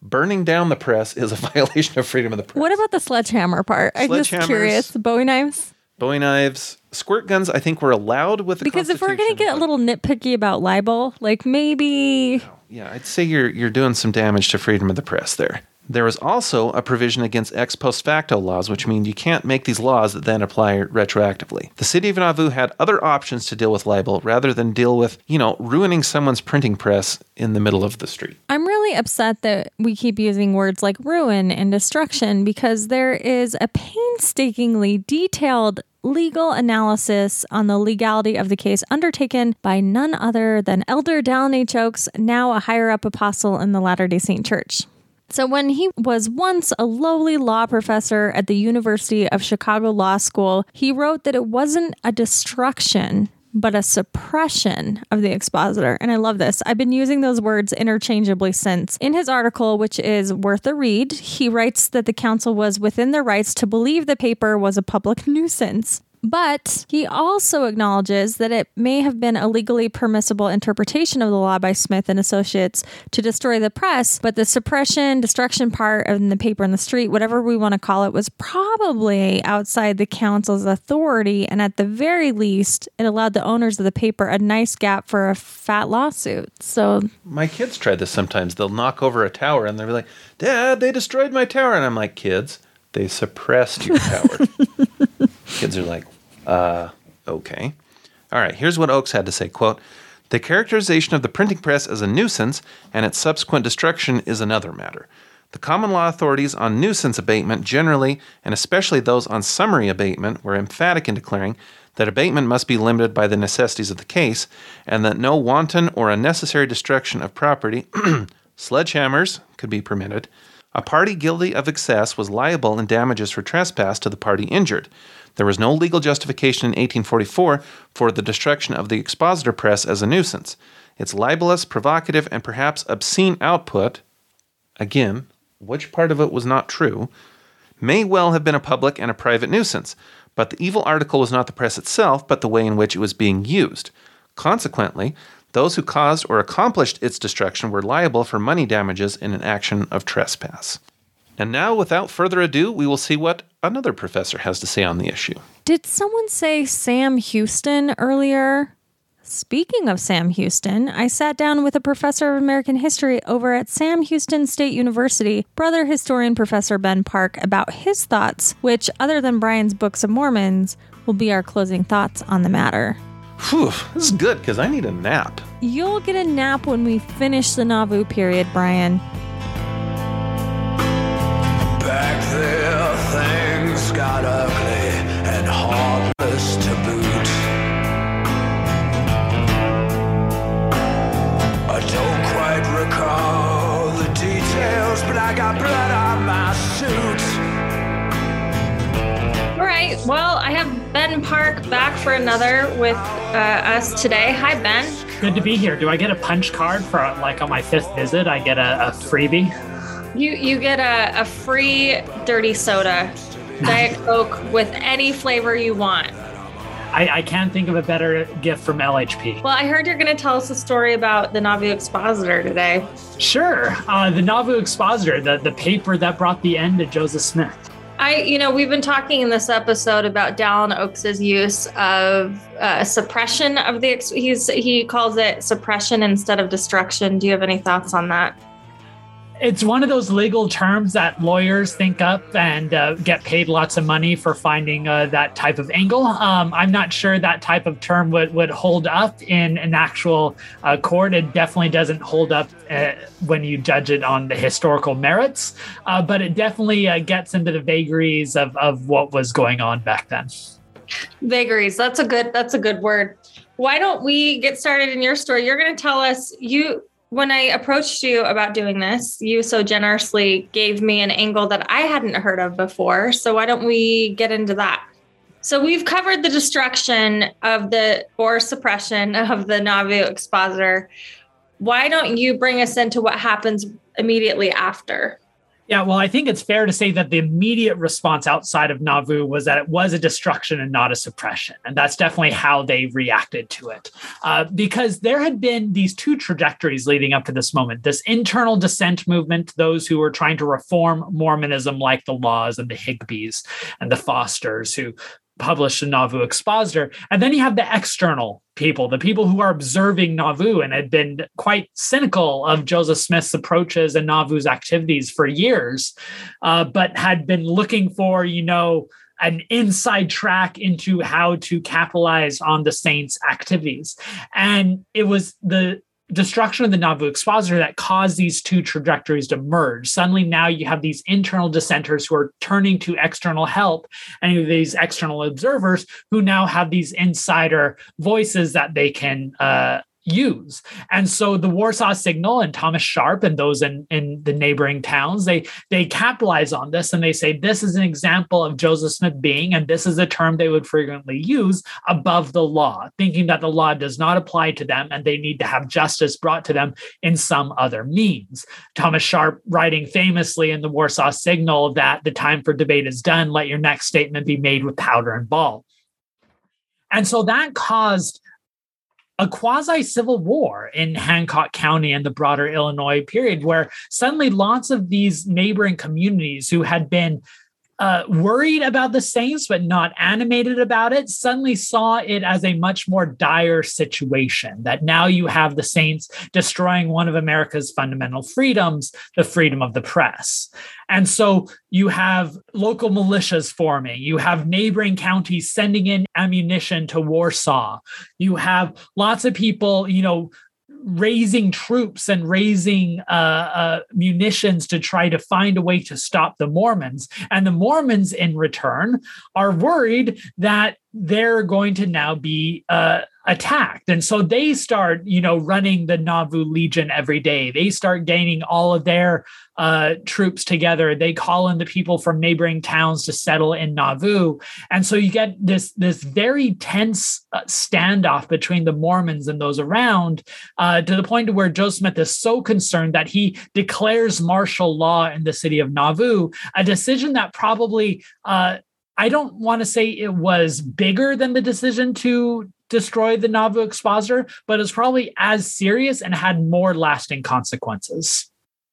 burning down the press is a violation of freedom of the press. What about the sledgehammer part? I'm just curious. Bowie knives? Bowie knives. Squirt guns, I think, were allowed with the Because if we're going to get a Constitution, little nitpicky about libel, like maybe... but- Yeah, I'd say you're you're doing some damage to freedom of the press there. There was also a provision against ex post facto laws, which mean you can't make these laws that then apply retroactively. The city of Nauvoo had other options to deal with libel rather than deal with, you know, ruining someone's printing press in the middle of the street. I'm really upset that we keep using words like ruin and destruction because there is a painstakingly detailed legal analysis on the legality of the case undertaken by none other than Elder Dallin H. Oakes, now a higher-up apostle in the Latter-day Saint Church. So when he was once a lowly law professor at the University of Chicago Law School, he wrote that it wasn't a destruction, but a suppression of the expositor. And I love this. I've been using those words interchangeably since. In his article, which is worth a read, he writes that the council was within their rights to believe the paper was a public nuisance. But he also acknowledges that it may have been a legally permissible interpretation of the law by Smith and Associates to destroy the press, but the suppression, destruction part of the paper in the street, whatever we want to call it, was probably outside the council's authority, and at the very least, it allowed the owners of the paper a nice gap for a fat lawsuit. So My kids try this sometimes. They'll knock over a tower and they'll be like, Dad, they destroyed my tower. And I'm like, kids, they suppressed your tower. Kids are like, uh, okay. All right, here's what Oakes had to say, quote, "The characterization of the printing press as a nuisance and its subsequent destruction is another matter. The common law authorities on nuisance abatement generally, and especially those on summary abatement, were emphatic in declaring that abatement must be limited by the necessities of the case, and that no wanton or unnecessary destruction of property, sledgehammers, could be permitted. A party guilty of excess was liable in damages for trespass to the party injured. There was no legal justification in eighteen forty-four for the destruction of the expositor press as a nuisance. Its libelous, provocative, and perhaps obscene output," again, which part of it was not true, "may well have been a public and a private nuisance, but the evil article was not the press itself, but the way in which it was being used. Consequently, those who caused or accomplished its destruction were liable for money damages in an action of trespass." And now, without further ado, we will see what another professor has to say on the issue. Did someone say Sam Houston earlier? Speaking of Sam Houston, I sat down with a professor of American history over at Sam Houston State University, brother historian Professor Ben Park, about his thoughts, which, other than Brian's Books of Mormons, will be our closing thoughts on the matter. Whew, this is good because I need a nap. You'll get a nap when we finish the Nauvoo period, Brian. Back there, things got ugly and heartless to boot. I don't quite recall the details, but I got blood on my suit. All right. Well, I have Ben Park back for another with uh, us today. Hi, Ben. Good to be here. Do I get a punch card for, like, on my fifth visit? I get a, a freebie? You you get a, a free dirty soda, Diet Coke with any flavor you want. I, I can't think of a better gift from L H P. Well, I heard you're going to tell us a story about the Nauvoo Expositor today. Sure. Uh, the Nauvoo Expositor, the, the paper that brought the end to Joseph Smith. I, you know, we've been talking in this episode about Dallin Oakes' use of uh, suppression of the, ex- he's, he calls it suppression instead of destruction. Do you have any thoughts on that? It's one of those legal terms that lawyers think up and uh, get paid lots of money for finding uh, that type of angle. Um, I'm not sure that type of term would, would hold up in an actual uh, court. It definitely doesn't hold up uh, when you judge it on the historical merits, uh, but it definitely uh, gets into the vagaries of, of what was going on back then. Vagaries. That's a good, that's a good word. Why don't we get started in your story? You're going to tell us, you, when I approached you about doing this, you so generously gave me an angle that I hadn't heard of before. So why don't we get into that? So we've covered the destruction of the, or suppression of the Nauvoo Expositor. Why don't you bring us into what happens immediately after? Yeah, well, I think it's fair to say that the immediate response outside of Nauvoo was that it was a destruction and not a suppression. And that's definitely how they reacted to it. Uh, because there had been these two trajectories leading up to this moment, this internal dissent movement, those who were trying to reform Mormonism, like the Laws and the Higbees and the Fosters, who published the Nauvoo Expositor. And then you have the external people, the people who are observing Nauvoo and had been quite cynical of Joseph Smith's approaches and Nauvoo's activities for years, uh, but had been looking for, you know, an inside track into how to capitalize on the saints' activities. And it was the destruction of the Nauvoo Expositor that caused these two trajectories to merge. Suddenly now you have these internal dissenters who are turning to external help, and you have these external observers who now have these insider voices that they can uh, use. And so the Warsaw Signal and Thomas Sharp and those in, in the neighboring towns, they they capitalize on this and they say, this is an example of Joseph Smith being, and this is a term they would frequently use, above the law, thinking that the law does not apply to them and they need to have justice brought to them in some other means. Thomas Sharp writing famously in the Warsaw Signal that the time for debate is done, let your next statement be made with powder and ball. And so that caused a quasi-civil war in Hancock County and the broader Illinois period, where suddenly lots of these neighboring communities who had been uh, worried about the saints but not animated about it suddenly saw it as a much more dire situation, that now you have the saints destroying one of America's fundamental freedoms, the freedom of the press. And so you have local militias forming. You have neighboring counties sending in ammunition to Warsaw. You have lots of people, you know, raising troops and raising uh, uh, munitions to try to find a way to stop the Mormons. And the Mormons, in return, are worried that they're going to now be uh, attacked. And so they start, you know, running the Nauvoo Legion every day. They start gaining all of their uh, troops together. They call in the people from neighboring towns to settle in Nauvoo. And so you get this, this very tense uh, standoff between the Mormons and those around, uh, to the point to where Joseph Smith is so concerned that he declares martial law in the city of Nauvoo, a decision that probably, uh, I don't want to say it was bigger than the decision to destroy the Nauvoo Expositor, but it's probably as serious and had more lasting consequences.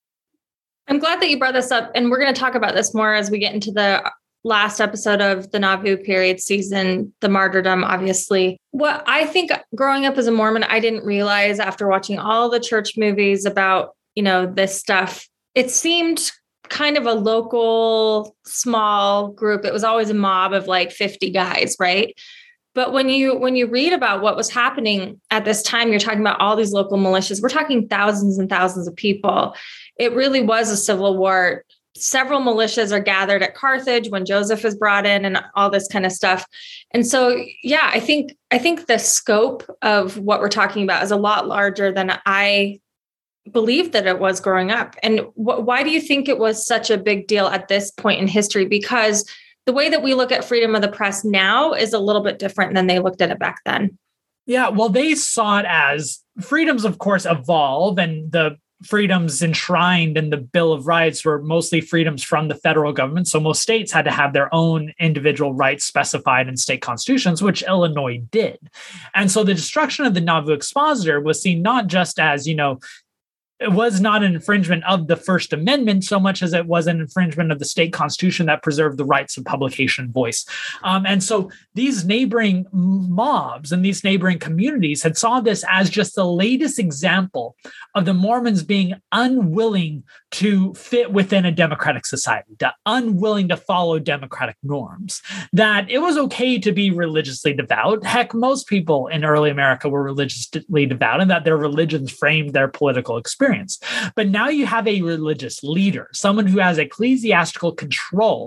I'm glad that you brought this up, and we're going to talk about this more as we get into the last episode of the Nauvoo period season, the martyrdom, obviously. What I think growing up as a Mormon, I didn't realize after watching all the church movies about, you know, this stuff, it seemed kind of a local, small group. It was always a mob of like fifty guys, right? But when you when you read about what was happening at this time, you're talking about all these local militias. We're talking thousands and thousands of people. It really was a civil war. Several militias are gathered at Carthage when Joseph is brought in and all this kind of stuff. And so, yeah, I think I think the scope of what we're talking about is a lot larger than I believed that it was growing up. And wh- why do you think it was such a big deal at this point in history? Because the way that we look at freedom of the press now is a little bit different than they looked at it back then. Yeah, well, they saw it as freedoms, of course, evolve, and the freedoms enshrined in the Bill of Rights were mostly freedoms from the federal government. So most states had to have their own individual rights specified in state constitutions, which Illinois did. And so the destruction of the Nauvoo Expositor was seen not just as, you know, it was not an infringement of the First Amendment so much as it was an infringement of the state constitution that preserved the rights of publication and voice. Um, and so these neighboring mobs and these neighboring communities had saw this as just the latest example of the Mormons being unwilling to fit within a democratic society, to unwilling to follow democratic norms, that it was okay to be religiously devout. Heck, most people in early America were religiously devout, and that their religions framed their political experience. But now you have a religious leader, someone who has ecclesiastical control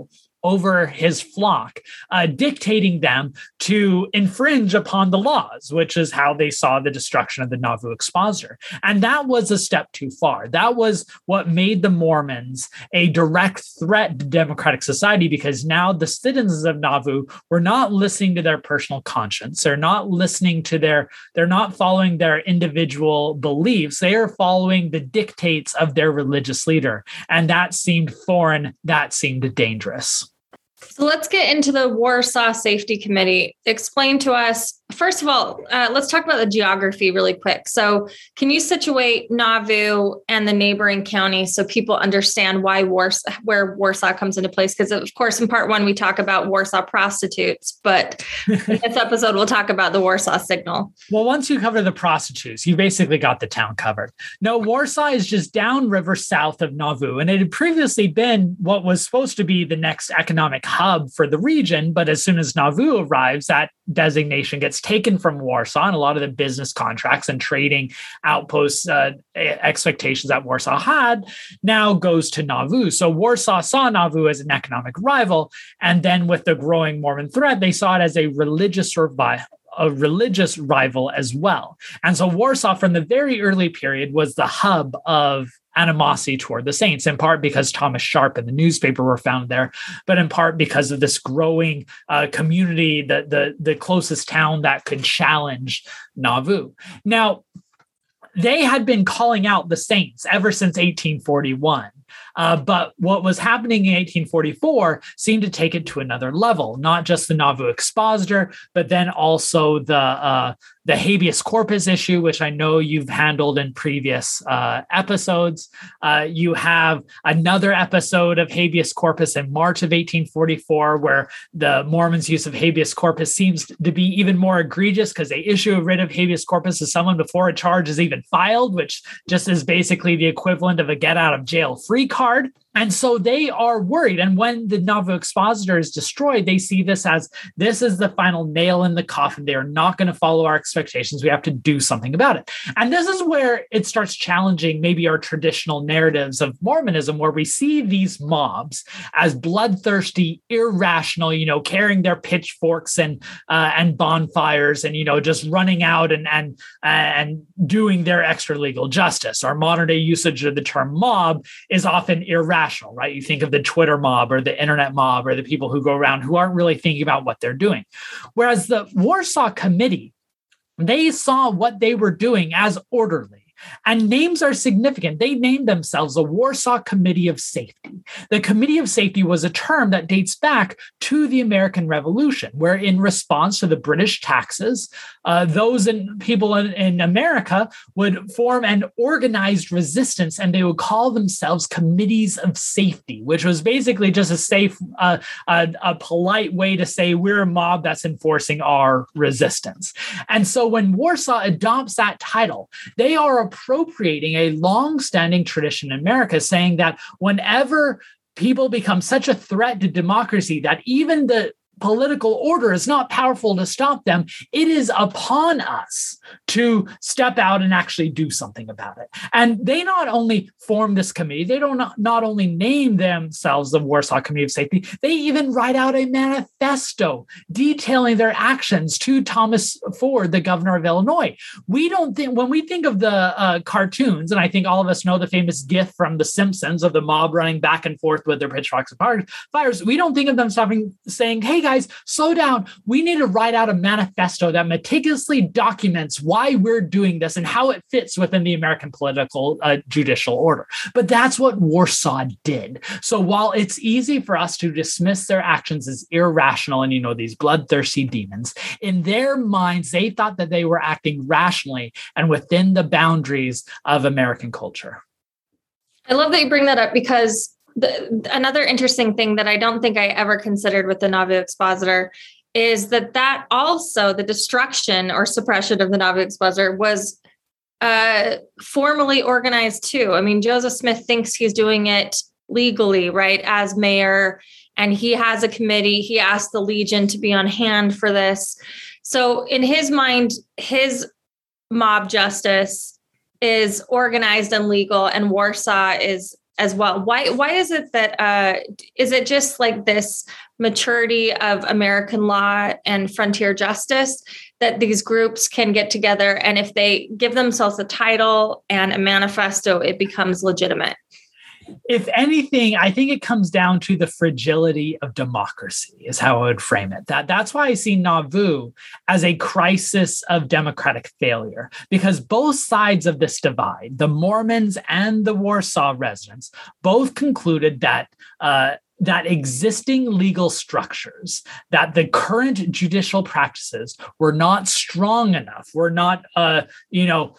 over his flock, uh, dictating them to infringe upon the laws, which is how they saw the destruction of the Nauvoo Expositor. And that was a step too far. That was what made the Mormons a direct threat to democratic society, because now the citizens of Nauvoo were not listening to their personal conscience. They're not listening to their, they're not following their individual beliefs. They are following the dictates of their religious leader. And that seemed foreign. That seemed dangerous. So let's get into the Warsaw Safety Committee. Explain to us, first of all, uh, let's talk about the geography really quick. So can you situate Nauvoo and the neighboring counties so people understand why Warsaw, where Warsaw comes into place? Because of course, in part one, we talk about Warsaw prostitutes, but in this episode, we'll talk about the Warsaw Signal. Well, once you cover the prostitutes, you basically got the town covered. No, Warsaw is just downriver south of Nauvoo, and it had previously been what was supposed to be the next economic hub for the region. But as soon as Nauvoo arrives, that designation gets taken from Warsaw, and a lot of the business contracts and trading outposts uh, expectations that Warsaw had now goes to Nauvoo. So Warsaw saw Nauvoo as an economic rival. And then with the growing Mormon threat, they saw it as a religious survival. a religious rival as well. And so Warsaw from the very early period was the hub of animosity toward the Saints, in part because Thomas Sharp and the newspaper were found there, but in part because of this growing uh, community, the, the, the closest town that could challenge Nauvoo. Now, they had been calling out the Saints ever since eighteen forty-one. Uh, but what was happening in eighteen forty-four seemed to take it to another level, not just the Nauvoo Expositor, but then also the uh, the habeas corpus issue, which I know you've handled in previous uh, episodes. Uh, you have another episode of habeas corpus in March of eighteen forty-four, where the Mormons' use of habeas corpus seems to be even more egregious because they issue a writ of habeas corpus to someone before a charge is even filed, which just is basically the equivalent of a get out of jail free card. And so they are worried. And when the Nauvoo Expositor is destroyed, they see this as, this is the final nail in the coffin. They are not going to follow our expectations. We have to do something about it. And this is where it starts challenging maybe our traditional narratives of Mormonism, where we see these mobs as bloodthirsty, irrational, you know, carrying their pitchforks and uh, and bonfires and, you know, just running out and, and, and doing their extra legal justice. Our modern day usage of the term mob is often irrational. Right? You think of the Twitter mob or the internet mob or the people who go around who aren't really thinking about what they're doing. Whereas the Warsaw Committee, they saw what they were doing as orderly. And names are significant. They named themselves the Warsaw Committee of Safety. The Committee of Safety was a term that dates back to the American Revolution, where in response to the British taxes, uh, those in, people in, in America would form an organized resistance, and they would call themselves Committees of Safety, which was basically just a safe, uh, a, a polite way to say we're a mob that's enforcing our resistance. And so when Warsaw adopts that title, they are appropriating a long-standing tradition in America, saying that whenever people become such a threat to democracy that even the political order is not powerful to stop them, it is upon us to step out and actually do something about it. And they not only form this committee, they don't not, not only name themselves the Warsaw Committee of Safety, they even write out a manifesto detailing their actions to Thomas Ford, the governor of Illinois. We don't think, when we think of the uh, cartoons, and I think all of us know the famous gif from The Simpsons of the mob running back and forth with their pitchforks and fires, we don't think of them stopping saying, hey guys, slow down. We need to write out a manifesto that meticulously documents why we're doing this and how it fits within the American political uh, judicial order. But that's what Warsaw did. So while it's easy for us to dismiss their actions as irrational and, you know, these bloodthirsty demons, in their minds, they thought that they were acting rationally and within the boundaries of American culture. I love that you bring that up, because The, another interesting thing that I don't think I ever considered with the Nauvoo Expositor is that that also, the destruction or suppression of the Nauvoo Expositor was uh, formally organized too. I mean, Joseph Smith thinks he's doing it legally, right, as mayor, and he has a committee. He asked the Legion to be on hand for this. So in his mind, his mob justice is organized and legal, and Warsaw is as well. Why why is it that uh, is it just like this maturity of American law and frontier justice that these groups can get together, and if they give themselves a title and a manifesto, it becomes legitimate? If anything, I think it comes down to the fragility of democracy is how I would frame it. That that's why I see Nauvoo as a crisis of democratic failure, because both sides of this divide, the Mormons and the Warsaw residents, both concluded that uh, that existing legal structures, that the current judicial practices were not strong enough, were not, uh, you know,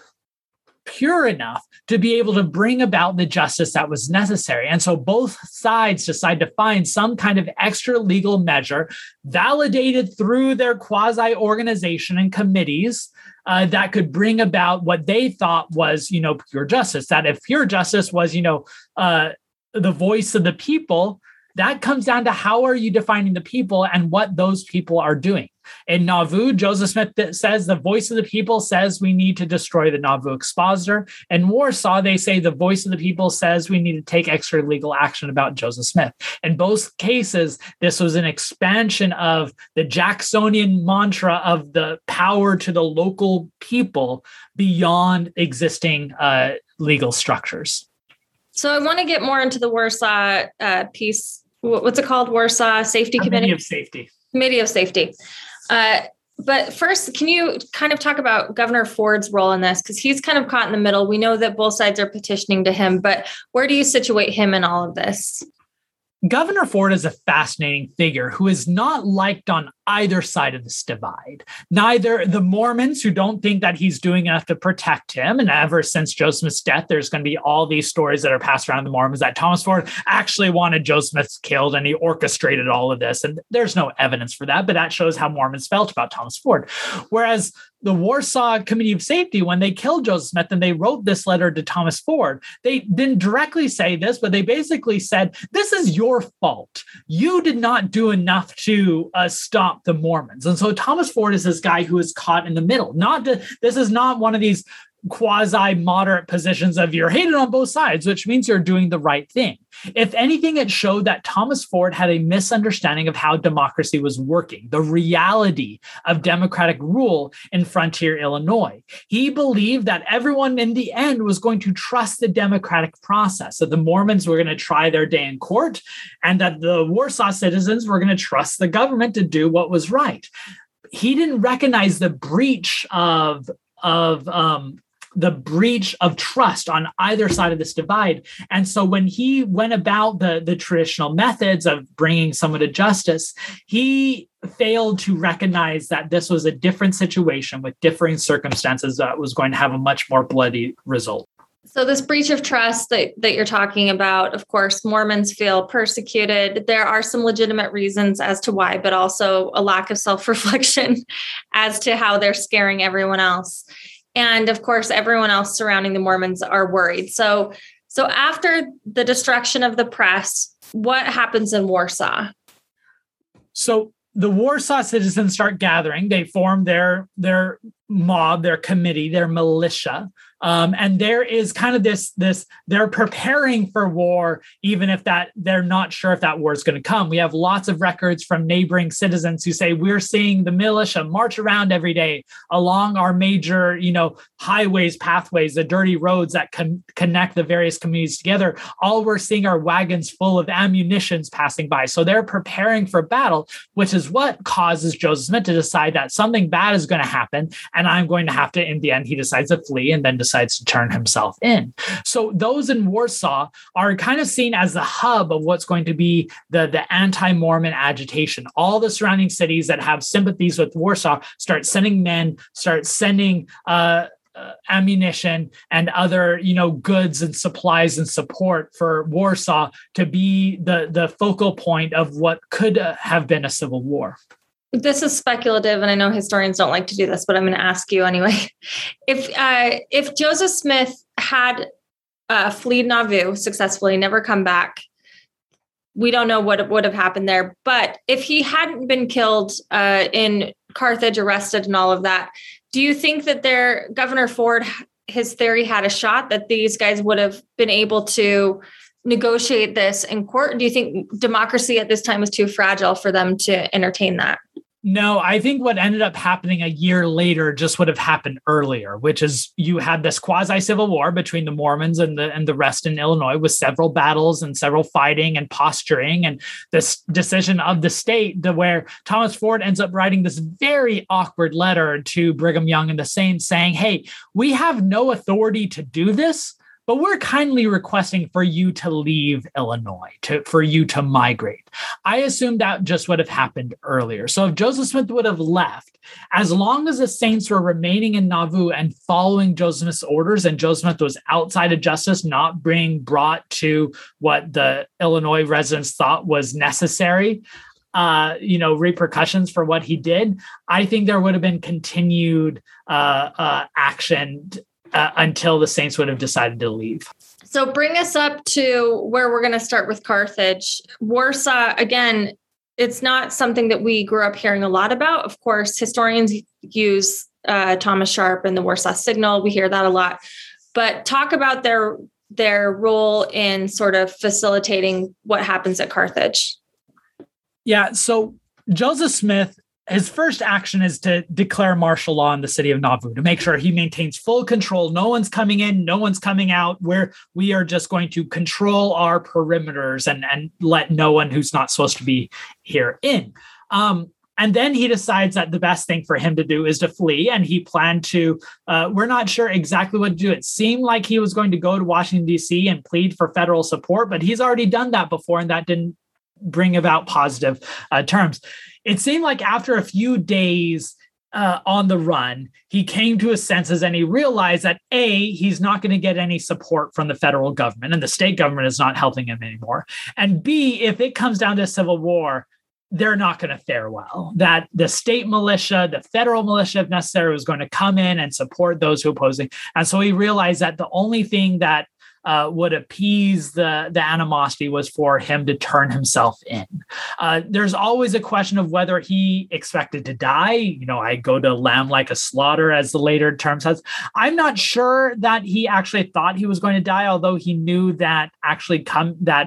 pure enough to be able to bring about the justice that was necessary. And so both sides decide to find some kind of extra legal measure validated through their quasi-organization and committees uh, that could bring about what they thought was, you know, pure justice. That if pure justice was, you know, uh, the voice of the people, that comes down to how are you defining the people and what those people are doing. In Nauvoo, Joseph Smith says the voice of the people says we need to destroy the Nauvoo expositor. In Warsaw, they say the voice of the people says we need to take extra legal action about Joseph Smith. In both cases, this was an expansion of the Jacksonian mantra of the power to the local people beyond existing uh, legal structures. So I want to get more into the Warsaw uh, piece. What's it called? Warsaw Safety Committee? Committee of Safety. Committee of Safety. Uh, but first, can you kind of talk about Governor Ford's role in this? Because he's kind of caught in the middle. We know that both sides are petitioning to him, but where do you situate him in all of this? Governor Ford is a fascinating figure who is not liked on either side of this divide. Neither the Mormons, who don't think that he's doing enough to protect him, and ever since Joseph Smith's death, there's going to be all these stories that are passed around the Mormons that Thomas Ford actually wanted Joseph Smith killed and he orchestrated all of this. And there's no evidence for that, but that shows how Mormons felt about Thomas Ford. Whereas the Warsaw Committee of Safety, when they killed Joseph Smith and they wrote this letter to Thomas Ford, they didn't directly say this, but they basically said, this is your fault. You did not do enough to uh, stop the Mormons. And so Thomas Ford is this guy who is caught in the middle. Not to, this is not one of these quasi-moderate positions of you're hated on both sides, which means you're doing the right thing. If anything, it showed that Thomas Ford had a misunderstanding of how democracy was working, the reality of democratic rule in frontier Illinois. He believed that everyone in the end was going to trust the democratic process, that the Mormons were going to try their day in court, and that the Warsaw citizens were going to trust the government to do what was right. He didn't recognize the breach of, of um, the breach of trust on either side of this divide. And so when he went about the, the traditional methods of bringing someone to justice, he failed to recognize that this was a different situation with differing circumstances that was going to have a much more bloody result. So this breach of trust that, that you're talking about, of course, Mormons feel persecuted. There are some legitimate reasons as to why, but also a lack of self-reflection as to how they're scaring everyone else. And of course, everyone else surrounding the Mormons are worried. So, so after the destruction of the press, what happens in Warsaw? So the Warsaw citizens start gathering. They form their, their mob, their committee, their militia. Um, and there is kind of this, this, they're preparing for war, even if that they're not sure if that war is going to come. We have lots of records from neighboring citizens who say we're seeing the militia march around every day along our major, you know, highways, pathways, the dirty roads that con- connect the various communities together. All we're seeing are wagons full of ammunitions passing by. So they're preparing for battle, which is what causes Joseph Smith to decide that something bad is going to happen. And I'm going to have to, in the end, he decides to flee and then decides to turn himself in. So those in Warsaw are kind of seen as the hub of what's going to be the, the anti-Mormon agitation. All the surrounding cities that have sympathies with Warsaw start sending men, start sending uh, uh, ammunition and other, you know, goods and supplies and support for Warsaw to be the, the focal point of what could uh, have been a civil war. This is speculative, and I know historians don't like to do this, but I'm going to ask you anyway. If uh, if Joseph Smith had uh, fled Nauvoo successfully, never come back, we don't know what would have happened there. But if he hadn't been killed uh, in Carthage, arrested, and all of that, do you think that there, Governor Ford, his theory had a shot that these guys would have been able to negotiate this in court? Do you think democracy at this time was too fragile for them to entertain that? No, I think what ended up happening a year later just would have happened earlier, which is you had this quasi-civil war between the Mormons and the and the rest in Illinois, with several battles and several fighting and posturing, and this decision of the state to where Thomas Ford ends up writing this very awkward letter to Brigham Young and the Saints saying, hey, we have no authority to do this, but we're kindly requesting for you to leave Illinois, to, for you to migrate. I assume that just would have happened earlier. So if Joseph Smith would have left, as long as the Saints were remaining in Nauvoo and following Joseph Smith's orders, and Joseph Smith was outside of justice, not being brought to what the Illinois residents thought was necessary, uh, you know, repercussions for what he did, I think there would have been continued uh, uh, action Uh, until the Saints would have decided to leave. So bring us up to where we're going to start with Carthage. Warsaw, again, it's not something that we grew up hearing a lot about. Of course, historians use uh, Thomas Sharp and the Warsaw Signal. We hear that a lot. But talk about their their role in sort of facilitating what happens at Carthage. Yeah, so Joseph Smith, his first action is to declare martial law in the city of Nauvoo to make sure he maintains full control. No one's coming in, no one's coming out. Where we are just going to control our perimeters and, and let no one who's not supposed to be here in. Um, and then he decides that the best thing for him to do is to flee. And he planned to, uh, we're not sure exactly what to do. It seemed like he was going to go to Washington, D C and plead for federal support, but he's already done that before, and that didn't bring about positive uh, terms. It seemed like after a few days uh, on the run, he came to his senses and he realized that A, he's not going to get any support from the federal government, and the state government is not helping him anymore. And B, if it comes down to civil war, they're not going to fare well. That the state militia, the federal militia, if necessary, was going to come in and support those who opposing. And so he realized that the only thing that Uh, would appease the, the animosity was for him to turn himself in. Uh, there's always a question of whether he expected to die. You know, I go to lamb like a slaughter, as the later term says. I'm not sure that he actually thought he was going to die, although he knew that actually come that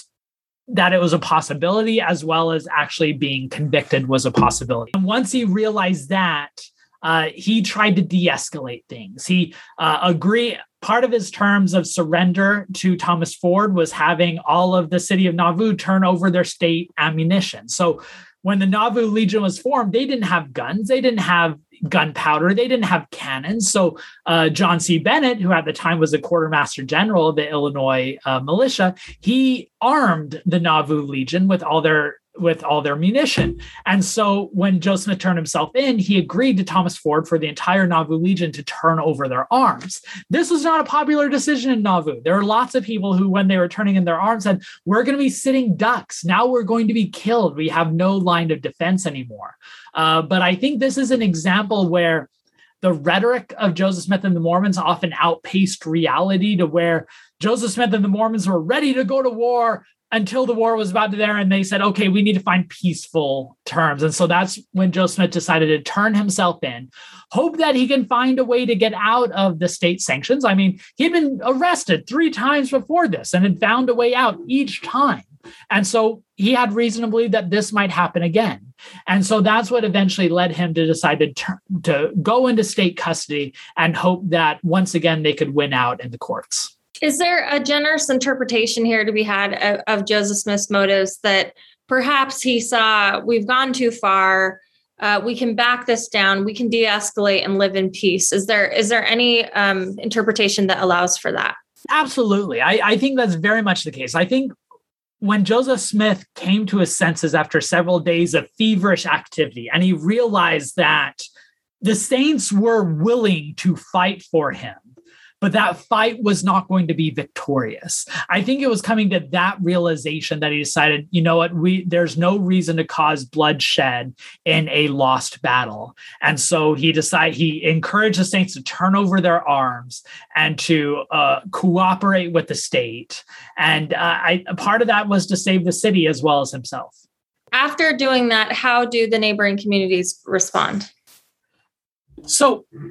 that it was a possibility, as well as actually being convicted was a possibility. And once he realized that, uh, he tried to de-escalate things. He uh, agreed. Part of his terms of surrender to Thomas Ford was having all of the city of Nauvoo turn over their state ammunition. So when the Nauvoo Legion was formed, they didn't have guns, they didn't have gunpowder, they didn't have cannons. So uh, John C. Bennett, who at the time was the quartermaster general of the Illinois uh, militia, he armed the Nauvoo Legion with all their with all their munition. And so when Joseph Smith turned himself in, he agreed to Thomas Ford for the entire Nauvoo Legion to turn over their arms. This was not a popular decision in Nauvoo. There were lots of people who, when they were turning in their arms, said, we're going to be sitting ducks. Now we're going to be killed. We have no line of defense anymore. Uh, but I think this is an example where the rhetoric of Joseph Smith and the Mormons often outpaced reality, to where Joseph Smith and the Mormons were ready to go to war until the war was about to there, and they said, okay, we need to find peaceful terms. And so that's when Joseph Smith decided to turn himself in, hope that he can find a way to get out of the state sanctions. I mean, he'd been arrested three times before this and had found a way out each time. And so he had reason to believe that this might happen again. And so that's what eventually led him to decide to, turn, to go into state custody and hope that once again they could win out in the courts. Is there a generous interpretation here to be had of, of Joseph Smith's motives, that perhaps he saw, we've gone too far, uh, we can back this down, we can de-escalate and live in peace? Is there is there any um, interpretation that allows for that? Absolutely. I, I think that's very much the case. I think when Joseph Smith came to his senses after several days of feverish activity, and he realized that the Saints were willing to fight for him, but that fight was not going to be victorious. I think it was coming to that realization that he decided, you know what, we there's no reason to cause bloodshed in a lost battle. And so he decided, he encouraged the Saints to turn over their arms and to uh, cooperate with the state. And uh, I, part of that was to save the city as well as himself. After doing that, how do the neighboring communities respond? So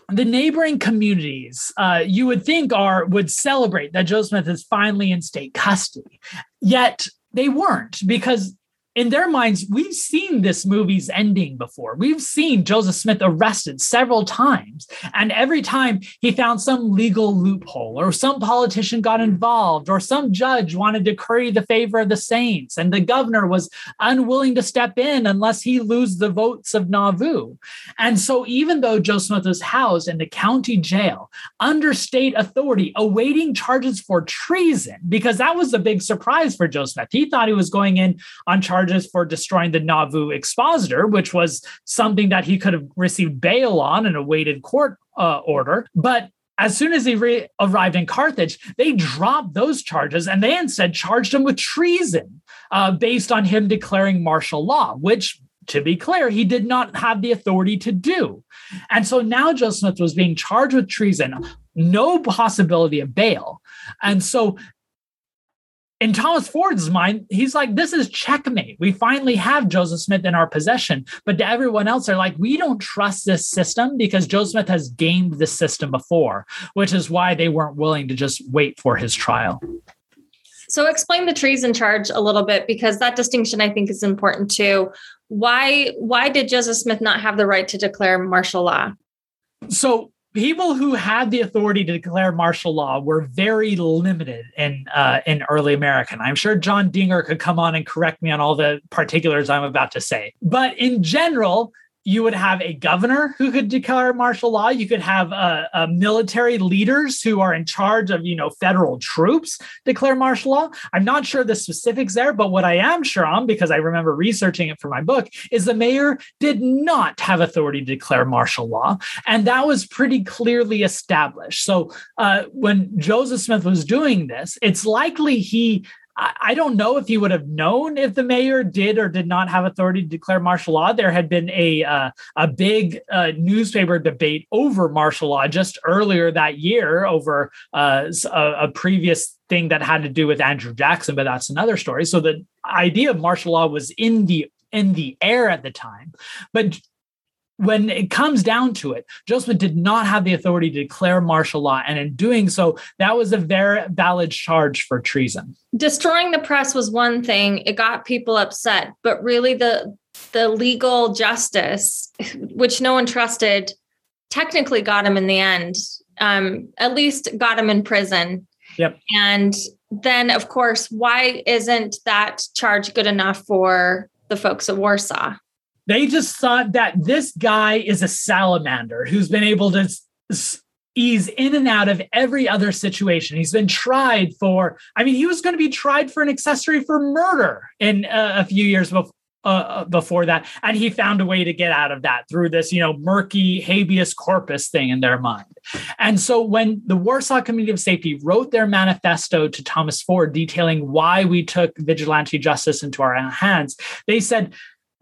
the neighboring communities, uh, you would think are would celebrate that Joseph Smith is finally in state custody. Yet they weren't, because in their minds, we've seen this movie's ending before. We've seen Joseph Smith arrested several times. And every time he found some legal loophole, or some politician got involved, or some judge wanted to curry the favor of the saints, and the governor was unwilling to step in unless he lose the votes of Nauvoo. And so even though Joseph Smith was housed in the county jail under state authority, awaiting charges for treason, because that was the big surprise for Joseph Smith. He thought he was going in on charges for destroying the Nauvoo expositor, which was something that he could have received bail on and awaited court uh, order. But as soon as he re- arrived in Carthage, they dropped those charges, and they instead charged him with treason uh, based on him declaring martial law, which, to be clear, he did not have the authority to do. And so now Joseph Smith was being charged with treason, no possibility of bail. And so in Thomas Ford's mind, he's like, this is checkmate. We finally have Joseph Smith in our possession. But to everyone else, they're like, we don't trust this system because Joseph Smith has gamed the system before, which is why they weren't willing to just wait for his trial. So explain the treason charge a little bit, because that distinction, I think, is important too. Why, why did Joseph Smith not have the right to declare martial law? So people who had the authority to declare martial law were very limited in uh, in early America. I'm sure John Dinger could come on and correct me on all the particulars I'm about to say. But in general, you would have a governor who could declare martial law. You could have uh, uh, military leaders who are in charge of, you know, federal troops declare martial law. I'm not sure the specifics there, but what I am sure on, because I remember researching it for my book, is the mayor did not have authority to declare martial law. And that was pretty clearly established. So uh, when Joseph Smith was doing this, it's likely he I don't know if he would have known if the mayor did or did not have authority to declare martial law. There had been a uh, a big uh, newspaper debate over martial law just earlier that year over uh, a, a previous thing that had to do with Andrew Jackson, but that's another story. So the idea of martial law was in the in the air at the time, but when it comes down to it, Joseph Smith did not have the authority to declare martial law. And in doing so, that was a very valid charge for treason. Destroying the press was one thing. It got people upset. But really, the, the legal justice, which no one trusted, technically got him in the end, um, at least got him in prison. Yep. And then, of course, why isn't that charge good enough for the folks at Warsaw? They just thought that this guy is a salamander who's been able to ease in and out of every other situation. He's been tried for, I mean, he was going to be tried for an accessory for murder in uh, a few years before. Uh, before that. And he found a way to get out of that through this, you know, murky habeas corpus thing in their mind. And so when the Warsaw Committee of Safety wrote their manifesto to Thomas Ford detailing why we took vigilante justice into our own hands, they said,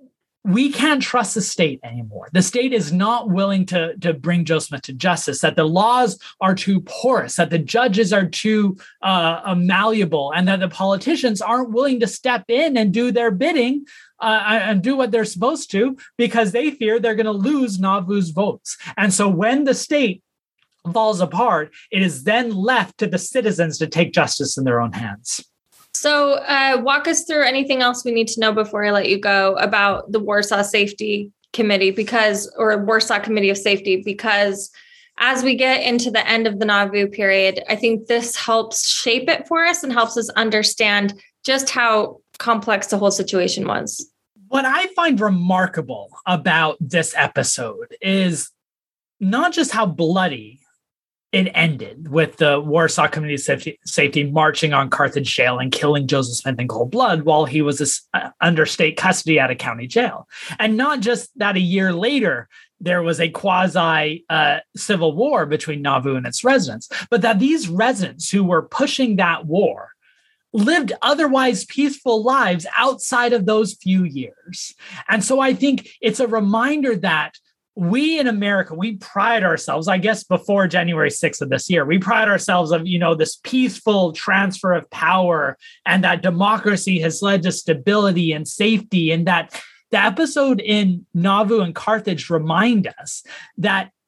we can't trust the state anymore. The state is not willing to, to bring Joseph Smith to justice, that the laws are too porous, that the judges are too uh, malleable, and that the politicians aren't willing to step in and do their bidding uh, and do what they're supposed to, because they fear they're going to lose Nauvoo's votes. And so when the state falls apart, it is then left to the citizens to take justice in their own hands. So uh, walk us through anything else we need to know before I let you go about the Warsaw Safety Committee, because, or Warsaw Committee of Safety, because as we get into the end of the Nauvoo period, I think this helps shape it for us and helps us understand just how complex the whole situation was. What I find remarkable about this episode is not just how bloody it ended with the Warsaw Committee of Safety, Safety marching on Carthage jail and killing Joseph Smith in cold blood while he was uh, under state custody at a county jail. And not just that a year later, there was a quasi uh, civil war between Nauvoo and its residents, but that these residents who were pushing that war lived otherwise peaceful lives outside of those few years. And so I think it's a reminder that we in America, we pride ourselves, I guess before January sixth of this year, we pride ourselves of, you know, this peaceful transfer of power, and that democracy has led to stability and safety. And that the episode in Nauvoo and Carthage remind us that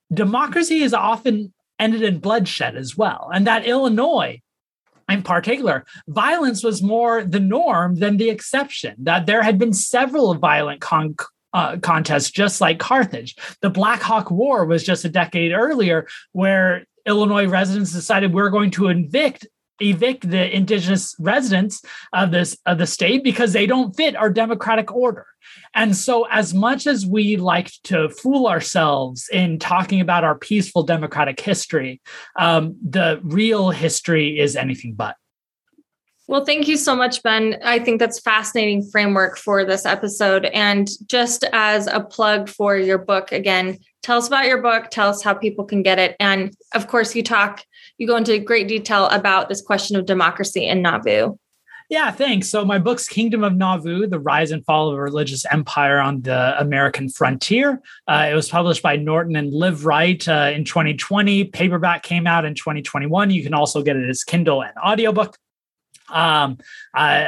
democracy has often ended in bloodshed as well. And that Illinois, in particular, violence was more the norm than the exception, that there had been several violent con- uh, contests, just like Carthage. The Black Hawk War was just a decade earlier, where Illinois residents decided we're going to evict evict the indigenous residents of this of the state because they don't fit our democratic order. And so as much as we like to fool ourselves in talking about our peaceful democratic history, um, the real history is anything but. Well, thank you so much, Ben. I think that's fascinating framework for this episode. And just as a plug for your book, again, tell us about your book, tell us how people can get it. And of course, you talk, you go into great detail about this question of democracy in Nauvoo. Yeah, thanks. So my book's Kingdom of Nauvoo, The Rise and Fall of a Religious Empire on the American Frontier. Uh, it was published by Norton and Live Right uh, in twenty twenty. Paperback came out in twenty twenty-one. You can also get it as Kindle and audiobook. Um, I,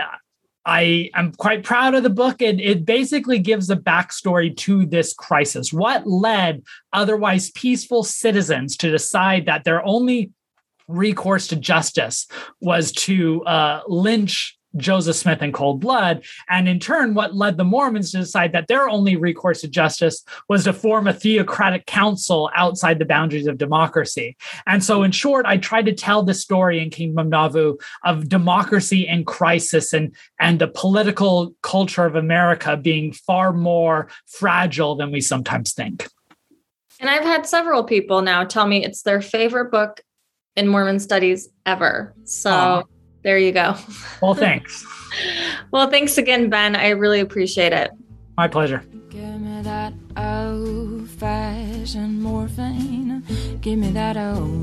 I am quite proud of the book. And it basically gives a backstory to this crisis. What led otherwise peaceful citizens to decide that their only recourse to justice was to uh, lynch Joseph Smith in cold blood. And in turn, what led the Mormons to decide that their only recourse to justice was to form a theocratic council outside the boundaries of democracy. And so in short, I tried to tell the story in Kingdom of Nauvoo of democracy in crisis and, and the political culture of America being far more fragile than we sometimes think. And I've had several people now tell me it's their favorite book in Mormon studies ever. So Aww. There you go. Well, thanks. Well, thanks again, Ben. I really appreciate it. My pleasure. Give me that old-fashioned morphine. Give me that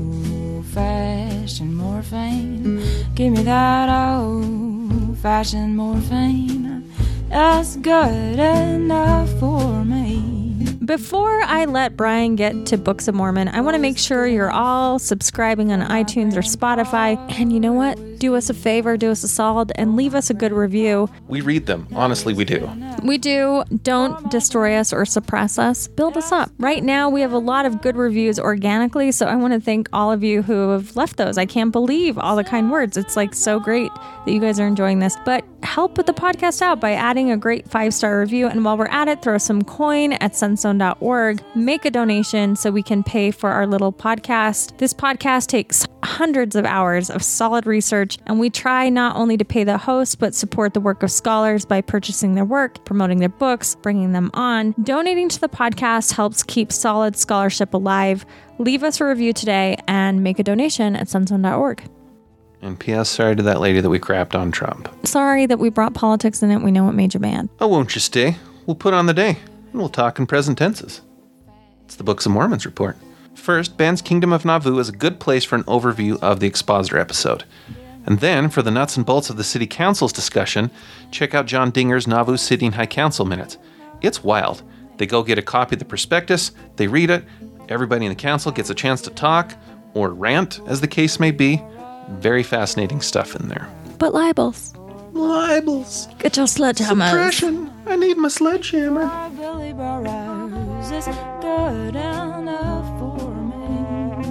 old-fashioned morphine. Give me that old-fashioned morphine. That's good enough for me. Before I let Brian get to Books of Mormon, I want to make sure you're all subscribing on iTunes or Spotify. And you know what? Do us a favor, do us a solid, and leave us a good review. We read them. Honestly, we do. We do. Don't destroy us or suppress us. Build us up. Right now, we have a lot of good reviews organically, so I want to thank all of you who have left those. I can't believe all the kind words. It's like so great that you guys are enjoying this. But help put the podcast out by adding a great five-star review. And while we're at it, throw some coin at sunstone dot org. Make a donation so we can pay for our little podcast. This podcast takes hundreds of hours of solid research, and we try not only to pay the host, but support the work of scholars by purchasing their work, promoting their books, bringing them on. Donating to the podcast helps keep solid scholarship alive. Leave us a review today and make a donation at sunstone dot org. And P S sorry to that lady that we crapped on Trump. Sorry that we brought politics in it. We know it made you mad. Oh, won't you stay? We'll put on the day, and we'll talk in present tenses. It's the Books of Mormons report. First, Ben's Kingdom of Nauvoo is a good place for an overview of the Expositor episode. And then, for the nuts and bolts of the City Council's discussion, check out John Dinger's Nauvoo City and High Council Minutes. It's wild. They go get a copy of the prospectus, they read it, everybody in the council gets a chance to talk, or rant, as the case may be. Very fascinating stuff in there. But libels. Libels. Get your sledgehammers. Suppression. I need my sledgehammer. Billy Burrows is good enough for me.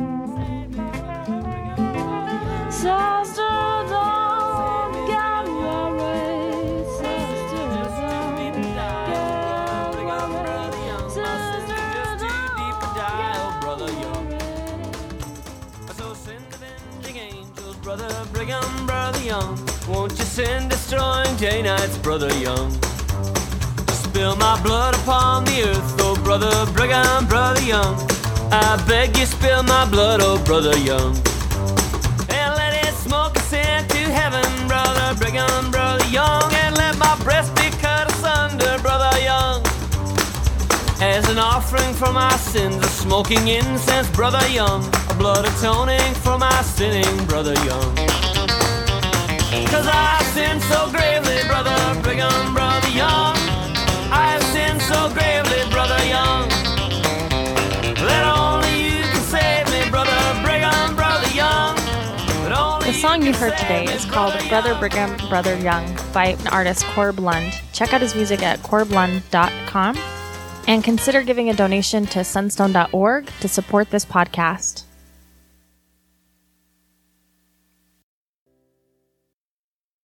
Sister, don't get worried. Sister, don't get worried. Sister, don't Brother Brigham, Brother Young, won't you send destroying J-Knights, Brother Young? Spill my blood upon the earth, oh Brother Brigham, Brother Young. I beg you spill my blood, oh Brother Young. And let it smoke ascend to heaven, Brother Brigham, Brother Young. And let my breast be cut asunder, Brother Young. As an offering for my sins, a smoking incense, Brother Young. A blood atoning for my sinning, Brother Young. Cause I've sinned so gravely, Brother Brigham, Brother Young. I've sinned so gravely, Brother Young, that only you can save me, Brother Brigham, Brother Young. The song you heard today is called Brother Brigham, Brother Young by artist Corb Lund. Check out his music at corb lund dot com. And consider giving a donation to sunstone dot org to support this podcast.